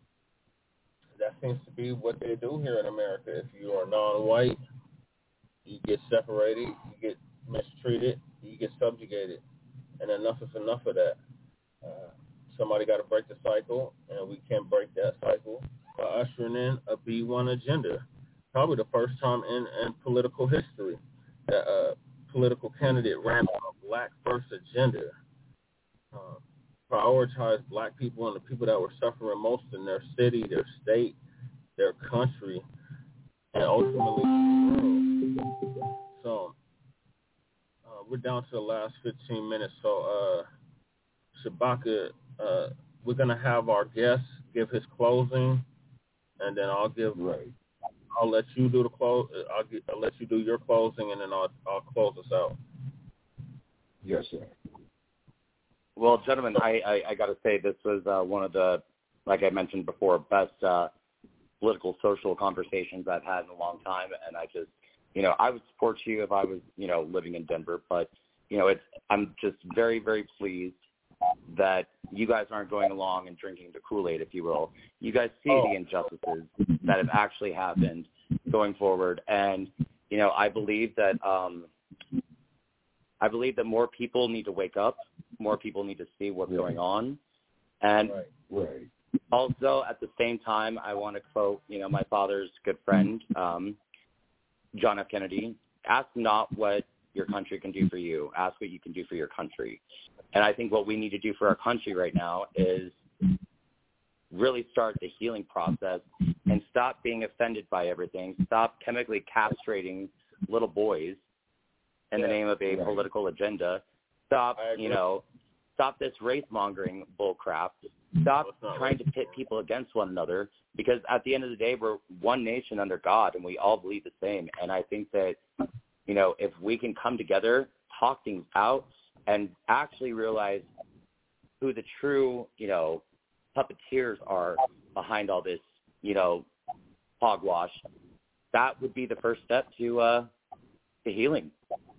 Speaker 2: that seems to be what they do here in America. If you are non-white, you get separated, you get mistreated, you get subjugated. And enough is enough of that. Uh, somebody got to break the cycle, and we can't break that cycle by ushering in a B one agenda. Probably the first time in, in political history that a political candidate ran a black first agenda. Uh, prioritize black people and the people that were suffering most in their city, their state, their country, and ultimately the world. So uh, we're down to the last fifteen minutes. So uh, Shabaka, uh, we're going to have our guest give his closing, and then I'll give.
Speaker 3: Right.
Speaker 2: I'll let you do the close. I'll, get, I'll let you do your closing, and then I'll I'll close us out.
Speaker 3: Yes, sir.
Speaker 5: Well, gentlemen, I, I, I got to say this was uh, one of the, like I mentioned before, best uh, political social conversations I've had in a long time. And I just, you know, I would support you if I was, you know, living in Denver. But, you know, it's I'm just very, very pleased that you guys aren't going along and drinking the Kool-Aid, if you will. You guys see
Speaker 2: oh.
Speaker 5: the injustices that have actually happened going forward. And, you know, I believe that um, I believe that more people need to wake up. More people need to see what's
Speaker 3: right.
Speaker 5: going on. And
Speaker 3: right. Right.
Speaker 5: also, at the same time, I want to quote, you know, my father's good friend, um, John F. Kennedy, ask not what your country can do for you. Ask what you can do for your country. And I think what we need to do for our country right now is really start the healing process and stop being offended by everything. Stop chemically castrating little boys in the name of a
Speaker 3: right.
Speaker 5: political agenda. Stop, you know, stop this race-mongering bullcrap. Stop trying to pit people against one another, because at the end of the day, we're one nation under God, and we all believe the same. And I think that, you know, if we can come together, talk things out, and actually realize who the true, you know, puppeteers are behind all this, you know, hogwash, that would be the first step to uh, to healing.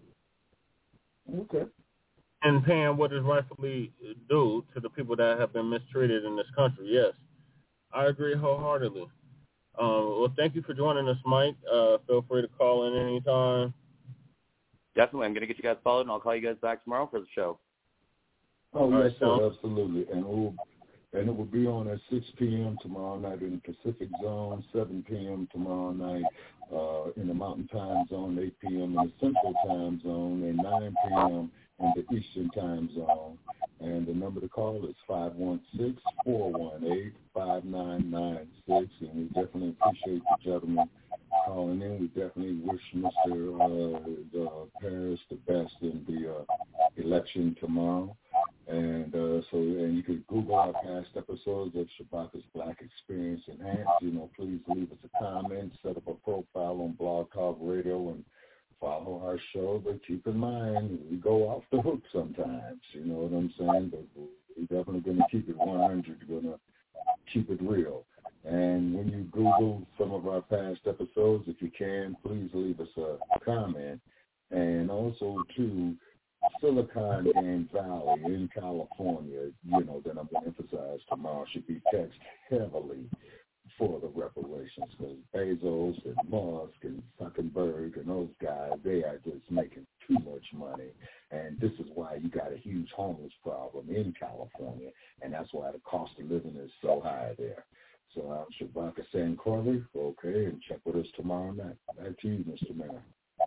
Speaker 3: Okay.
Speaker 2: And paying what is rightfully due to the people that have been mistreated in this country. Yes, I agree wholeheartedly. Um, well, thank you for joining us, Mike. Uh, feel free to call in anytime.
Speaker 5: Definitely. I'm going to get you guys followed, and I'll call you guys back tomorrow for the show.
Speaker 3: Oh,
Speaker 2: All
Speaker 3: yes,
Speaker 2: right,
Speaker 3: sir, absolutely. And it will, and it will be on at six p.m. tomorrow night in the Pacific Zone, seven p.m. tomorrow night uh, in the Mountain Time Zone, eight p.m. in the Central Time Zone, and nine p.m. in the Eastern Time Zone. And the number to call is five one six, four one eight, five nine nine six. And we definitely appreciate the gentleman calling in. We definitely wish Mister Uh, uh, Paris the best in the uh, election tomorrow. And uh, so, and you can Google our past episodes of Shabaka's Black Experience Enhanced. You know, please leave us a comment, set up a profile on Blog Talk Radio, and follow our show. But keep in mind, we go off the hook sometimes. You know what I'm saying? But we're definitely going to keep it one hundred. We're going to keep it real. And when you Google some of our past episodes, if you can, please leave us a comment. And also, too, Silicon Valley in California, you know, that I'm going to emphasize tomorrow, should be taxed heavily for the reparations, because Bezos and Musk and Zuckerberg and those guys, they are just making too much money. And this is why you got a huge homeless problem in California, and that's why the cost of living is so high there. So I'm Shabaka Sankovic, okay, and check with us tomorrow night. Back to you, Mister Mayor.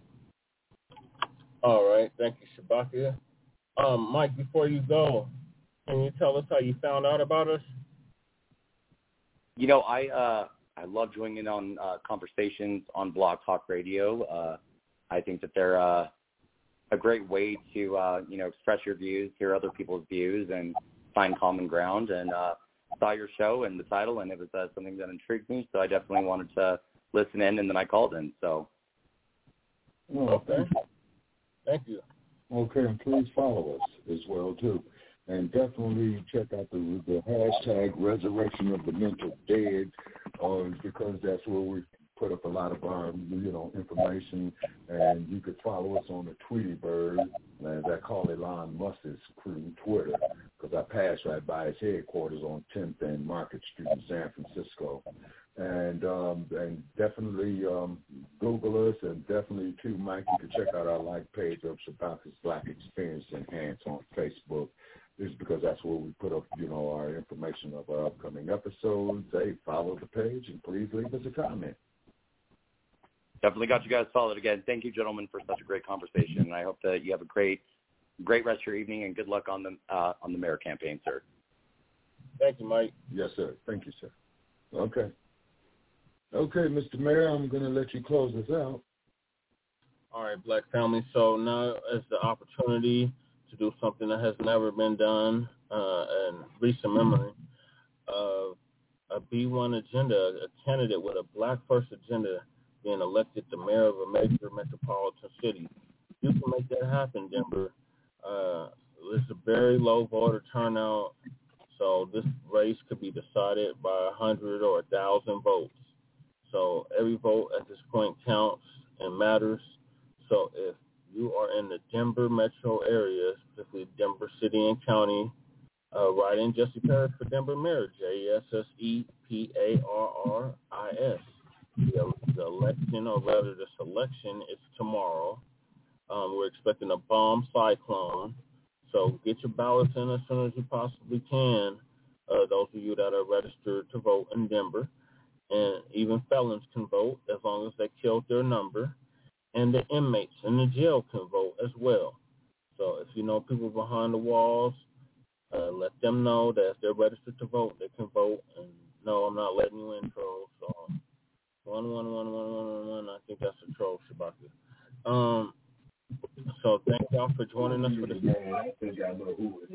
Speaker 2: All right. Thank you, Shabaka. Um, Mike, before you go, can you tell us how you found out about us?
Speaker 5: You know, I uh, I love joining in on uh, conversations on Blog Talk Radio. Uh, I think that they're uh, a great way to, uh, you know, express your views, hear other people's views, and find common ground. And uh, saw your show and the title, and it was uh, something that intrigued me, so I definitely wanted to listen in, and then I called in. So.
Speaker 3: Well,
Speaker 2: okay. Thank you.
Speaker 3: Okay, and please follow us as well, too. And definitely check out the, the hashtag Resurrection of the Mental Dead, uh, because that's where we're put up a lot of our, you know, information, and you could follow us on the Tweety Bird, as I call Elon Musk's crew, Twitter, because I pass right by his headquarters on tenth and Market Street in San Francisco. And um, and definitely um, Google us, and definitely, too, Mike, you can check out our like page of Shabaka's Black Experience Enhanced on Facebook. This is because that's where we put up, you know, our information of our upcoming episodes. Hey, follow the page, and please leave us a comment.
Speaker 5: Definitely got you guys followed again. Thank you, gentlemen, for such a great conversation. And I hope that you have a great, great rest of your evening, and good luck on the uh, on the mayor campaign, sir.
Speaker 2: Thank you, Mike.
Speaker 3: Yes, sir. Thank you, sir. Okay. Okay, Mister Mayor, I'm going to let you close this out.
Speaker 2: All right, Black family. So now is the opportunity to do something that has never been done uh, in recent memory. Uh, a B one agenda, a candidate with a Black First agenda being elected the mayor of a major metropolitan city. You can make that happen, Denver. Uh, there's a very low voter turnout, so this race could be decided by a hundred or a thousand votes. So every vote at this point counts and matters. So if you are in the Denver metro area, specifically Denver City and County, uh, write in Jesse Parrish for Denver Mayor, J S S E P A R R I S. The, the election, or rather the selection, is tomorrow. Um, we're expecting a bomb cyclone. So get your ballots in as soon as you possibly can, uh, those of you that are registered to vote in Denver. And even felons can vote as long as they killed their number. And the inmates in the jail can vote as well. So if you know people behind the walls, uh, let them know that if they're registered to vote, they can vote. And no, I'm not letting you in, troll. So one, one, one, one, one, one, one. I think that's a troll, Shabaka. Um. So thank y'all for joining us for this.
Speaker 3: I think I know who it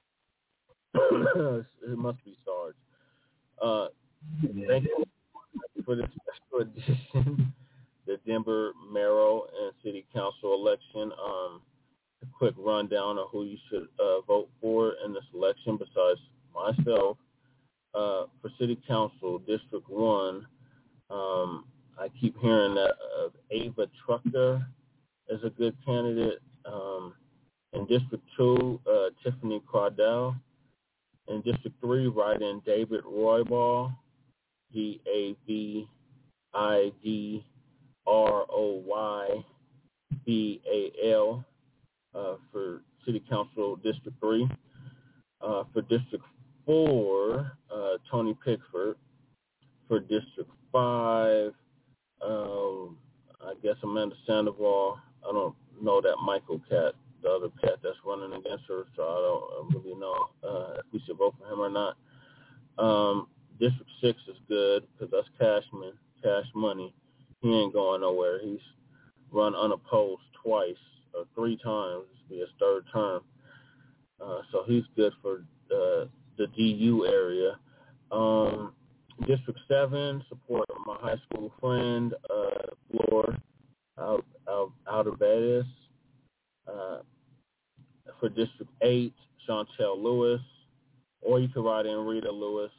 Speaker 3: is.
Speaker 2: It must be Sarge. Uh, thank you for this special edition, the Denver mayoral and city council election. Um, a quick rundown of who you should uh, vote for in this election besides myself. Uh, for city council, District one, um, I keep hearing that uh, Ava Trucker is a good candidate. Um, in District two, uh, Tiffany Cardell. In District three, write in David Roybal, D A V I D R O Y B A L, uh, for City Council District three. Uh, for District four, uh, Tony Pickford. For District five, um, I guess Amanda Sandoval. I don't know that Michael Cat, the other cat that's running against her, so I don't really know uh, if we should vote for him or not. Um, District six is good because that's Cashman, Cash Money. He ain't going nowhere. He's run unopposed twice or three times. This will be his third term. Uh, so he's good for uh, the D U area. Um, District seven, support my high school friend, uh, Flor out, out, out of Bettis. Uh, for District eight, Chantel Lewis, or you can write in Rita Lewis.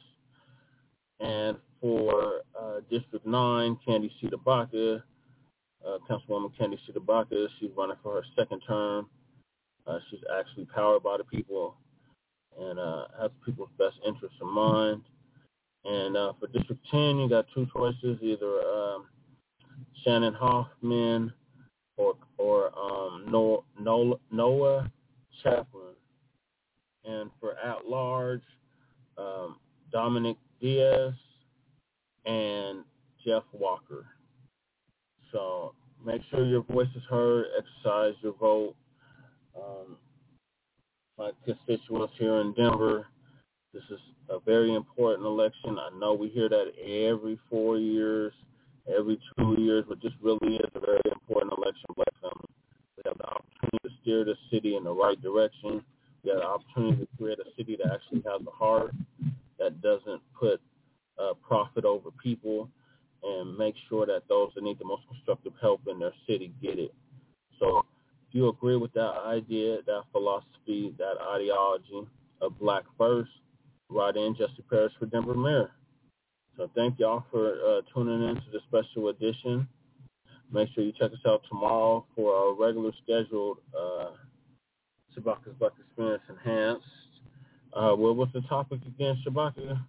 Speaker 2: And for uh, District nine, Candy Sitabaka, uh, Councilwoman Candy Sitabaka, she's running for her second term. Uh, she's actually powered by the people and uh, has people's best interests in mind. And uh, for District ten, you got two choices, either um, Shannon Hoffman or or um, Noah, Noah, Noah Chaplin. And for at-large, um, Dominic Diaz and Jeff Walker. So make sure your voice is heard, exercise your vote. Um, my constituents here in Denver, this is a very important election. I know we hear that every four years, every two years, but this really is a very important election, Black family. We have the opportunity to steer the city in the right direction. We have the opportunity to create a city that actually has a heart, that doesn't put uh, profit over people, and make sure that those that need the most constructive help in their city get it. So if you agree with that idea, that philosophy, that ideology of Black First, write in Jesse Parrish for Denver Mayor. So thank y'all for uh, tuning in to the special edition. Make sure you check us out tomorrow for our regular scheduled uh, Shabaka's Black Experience Enhanced. Uh, what was the topic again, Shabaka?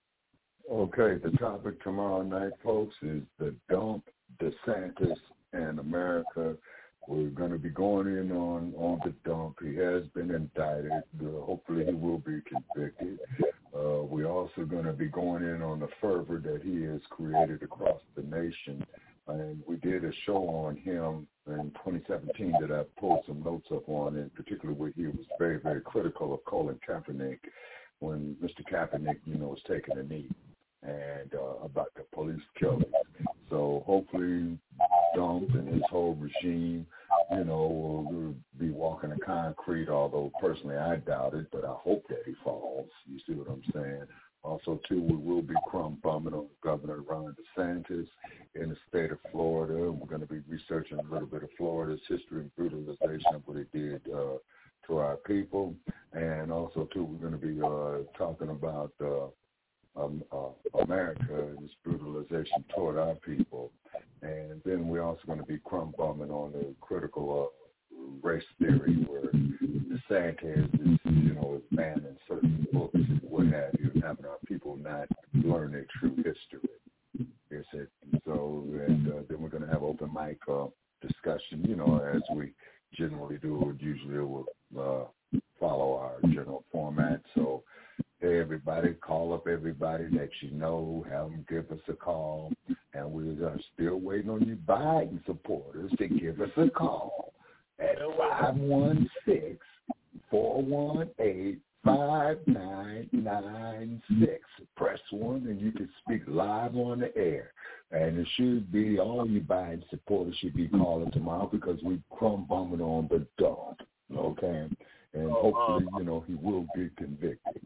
Speaker 3: Okay, the topic tomorrow night, folks, is the dump, DeSantis, and America. We're going to be going in on, on the dump. He has been indicted. Uh, hopefully he will be convicted. Uh, we're also going to be going in on the fervor that he has created across the nation. And we did a show on him in twenty seventeen that I pulled some notes up on, and particularly where he was very, very critical of Colin Kaepernick when Mister Kaepernick, you know, was taking a knee and uh, about the police killings. So hopefully Dump and his whole regime, you know, will be walking the concrete, although personally I doubt it, but I hope that he falls. You see what I'm saying? Also, too, we will be crumb bumming on Governor Ron DeSantis in the state of Florida. We're going to be researching a little bit of Florida's history and brutalization of what it did uh, to our people. And also, too, we're going to be uh, talking about uh, um, uh, America and its brutalization toward our people. And then we're also going to be crumb bumming on the critical uh, race theory where DeSantis is, you know, is banning certain books and what have you, and having our people not learn their true history. Is it? So, and uh, then we're going to have open mic uh, discussion, you know, as we generally do. Usually we'll uh, follow our general format. So, hey, everybody, call up everybody that you know, have them give us a call. And we are still waiting on you Biden supporters to give us a call at five one six, four one eight, five nine nine six. Press one and you can speak live on the air. And it should be, all you Biden supporters should be calling tomorrow because we crumb bumming on the dump, okay? And hopefully, you know, he will get convicted.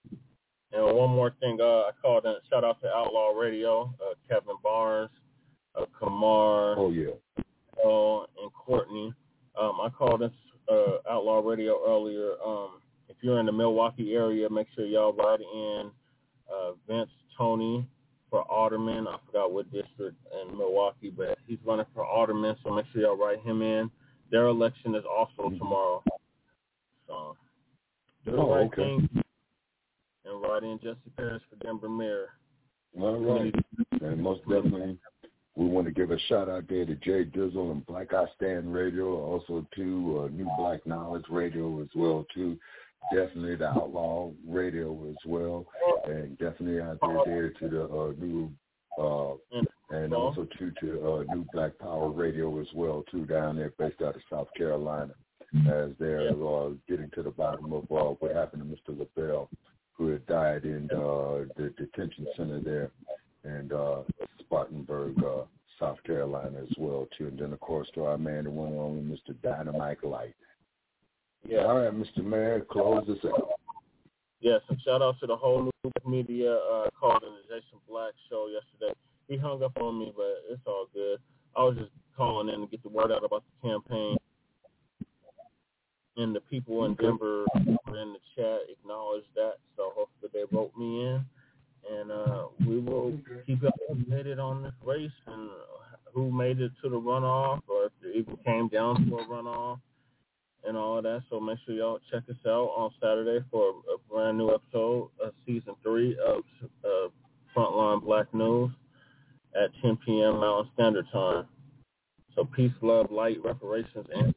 Speaker 2: And one more thing, uh, I called in, shout out to Outlaw Radio, uh, Kevin Barnes, uh, Kamar,
Speaker 3: oh, yeah.
Speaker 2: uh, and Courtney. Um, I called in uh, Outlaw Radio earlier. Um, if you're in the Milwaukee area, make sure y'all write in uh, Vince Tony for Alderman. I forgot what district in Milwaukee, but he's running for Alderman, so make sure y'all write him in. Their election is also tomorrow. So, do the
Speaker 3: oh,
Speaker 2: right
Speaker 3: okay.
Speaker 2: thing. And write in Jesse Paris for Denver Mayor.
Speaker 3: All right. And most definitely, we want to give a shout out there to Jay Dizzle and Black I Stand Radio, also to uh, New Black Knowledge Radio as well, too. Definitely the Outlaw Radio as well. And definitely out there, there to the uh, new, uh, and also to, to uh, New Black Power Radio as well, too, down there based out of South Carolina, as they're uh, getting to the bottom of uh, what happened to Mister LaBelle, who had died in uh, the detention center there in uh, Spartanburg, uh, South Carolina as well, too. And then, of course, to our man, the one and only Mister Dynamite Light. Yeah. All right, Mister Mayor, close this out.
Speaker 2: Yes, and shout out to the whole new media uh, called in the Jason Black show yesterday. He hung up on me, but it's all good. I was just calling in to get the word out about the campaign. And the people in Denver were in the chat acknowledged that, so hopefully they wrote me in. And uh, we will keep you updated on this race and who made it to the runoff or if it even came down to a runoff and all of that. So make sure y'all check us out on Saturday for a brand new episode of Season three of uh, Frontline Black News at ten p.m. Mountain Standard Time. So peace, love, light, reparations, and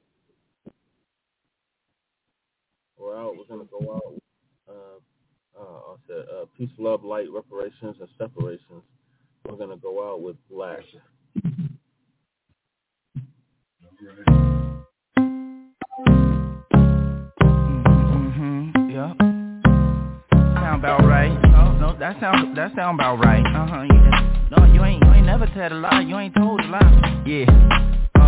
Speaker 2: we're out. We're going to go out. Uh, uh, I said uh, peace, love, light, reparations, and separations. We're going to go out with Black.
Speaker 6: Mm-hmm, yeah. Sound about right. No, no, that sound that sound about right. Uh huh. Yeah. No, you ain't you ain't never told a lie. You ain't told a lie. Yeah. Uh.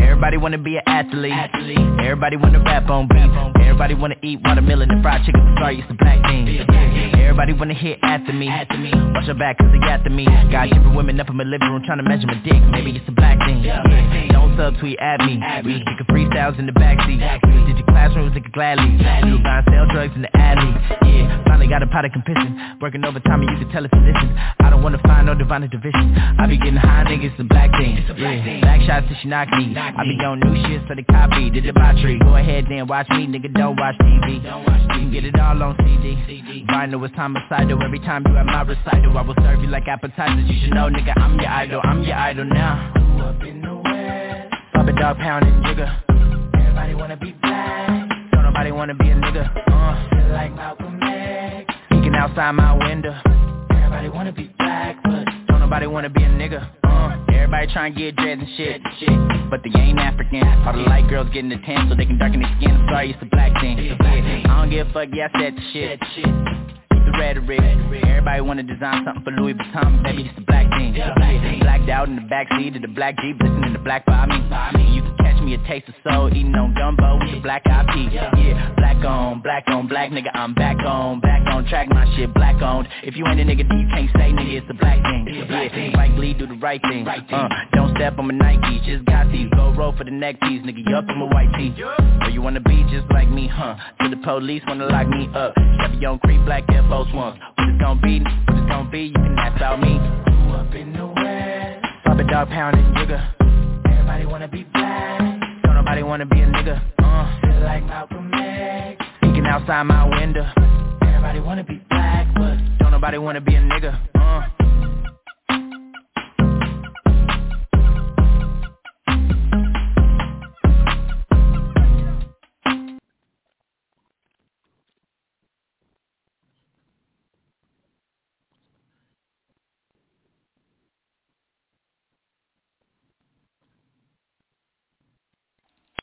Speaker 6: Everybody wanna be an athlete. athlete. Everybody wanna rap on beat. Everybody wanna eat watermelon and fried chicken. Sorry, it's the black thing. Everybody wanna hit after me. Watch your back cause they after me. Got different women up in my living room trying to measure my dick. Maybe it's the black thing. Yeah. Don't subtweet at me. We was kicking freestyles in the backseat. Did your classrooms, they could gladly. We were buying sell drugs in the alley. Yeah, finally got a pot of competition. Working overtime and you can tell it's physicians. I don't wanna find no divine division. I be getting high, niggas, it's a black thing. Yeah, black shots till she knock me. I be on new shit so they copy. The debauchery. Go ahead then watch me, nigga, don't watch T V. You can get it all on C D. Vinyl is homicidal. Every time you at my recital, I will serve you like appetizers. You should know, nigga, I'm your idol. I'm your idol now. Grew up in the West. Pop a dog pound and jigger. Everybody wanna be black. Don't nobody wanna be a nigga. Uh, feel like Malcolm X. Peeking outside my window. Everybody wanna be black, but don't nobody wanna be a nigga. Uh, everybody trying to get dreads and shit, shit, but they ain't African. All the light girls getting the tan so they can darken their skin. I'm sorry, it's the black thing. I don't give a fuck, yeah, I said the shit. Keep the rhetoric. Everybody wanna design something for Louis Vuitton, maybe it's the black thing. Blacked out in the backseat of the black Jeep, listening to Black by me. You can catch me a taste of soul, eating on gumbo with the black eyed peas. Yeah, black on, black on, black nigga, I'm back on, back on track, my shit black owned. If you ain't a nigga, then you can't say nigga, it's the black thing. Yeah, Mike Lee do the right thing. Uh, don't step on my Nike, just got these. Go roll for the neck piece, nigga, you up in my white tee. Or you wanna be just like me, huh? Till the police wanna lock me up. Chevy on Creek, black Air Force Ones. What it's gonna be, what it's gonna be, you can ask about me. Grew up in the West. Pop a dog pound and jigger. Everybody wanna be black. Don't nobody wanna be a nigga. Uh, feel like Malcolm X. Peeking outside my window. Everybody wanna be black, but don't nobody wanna be a nigga.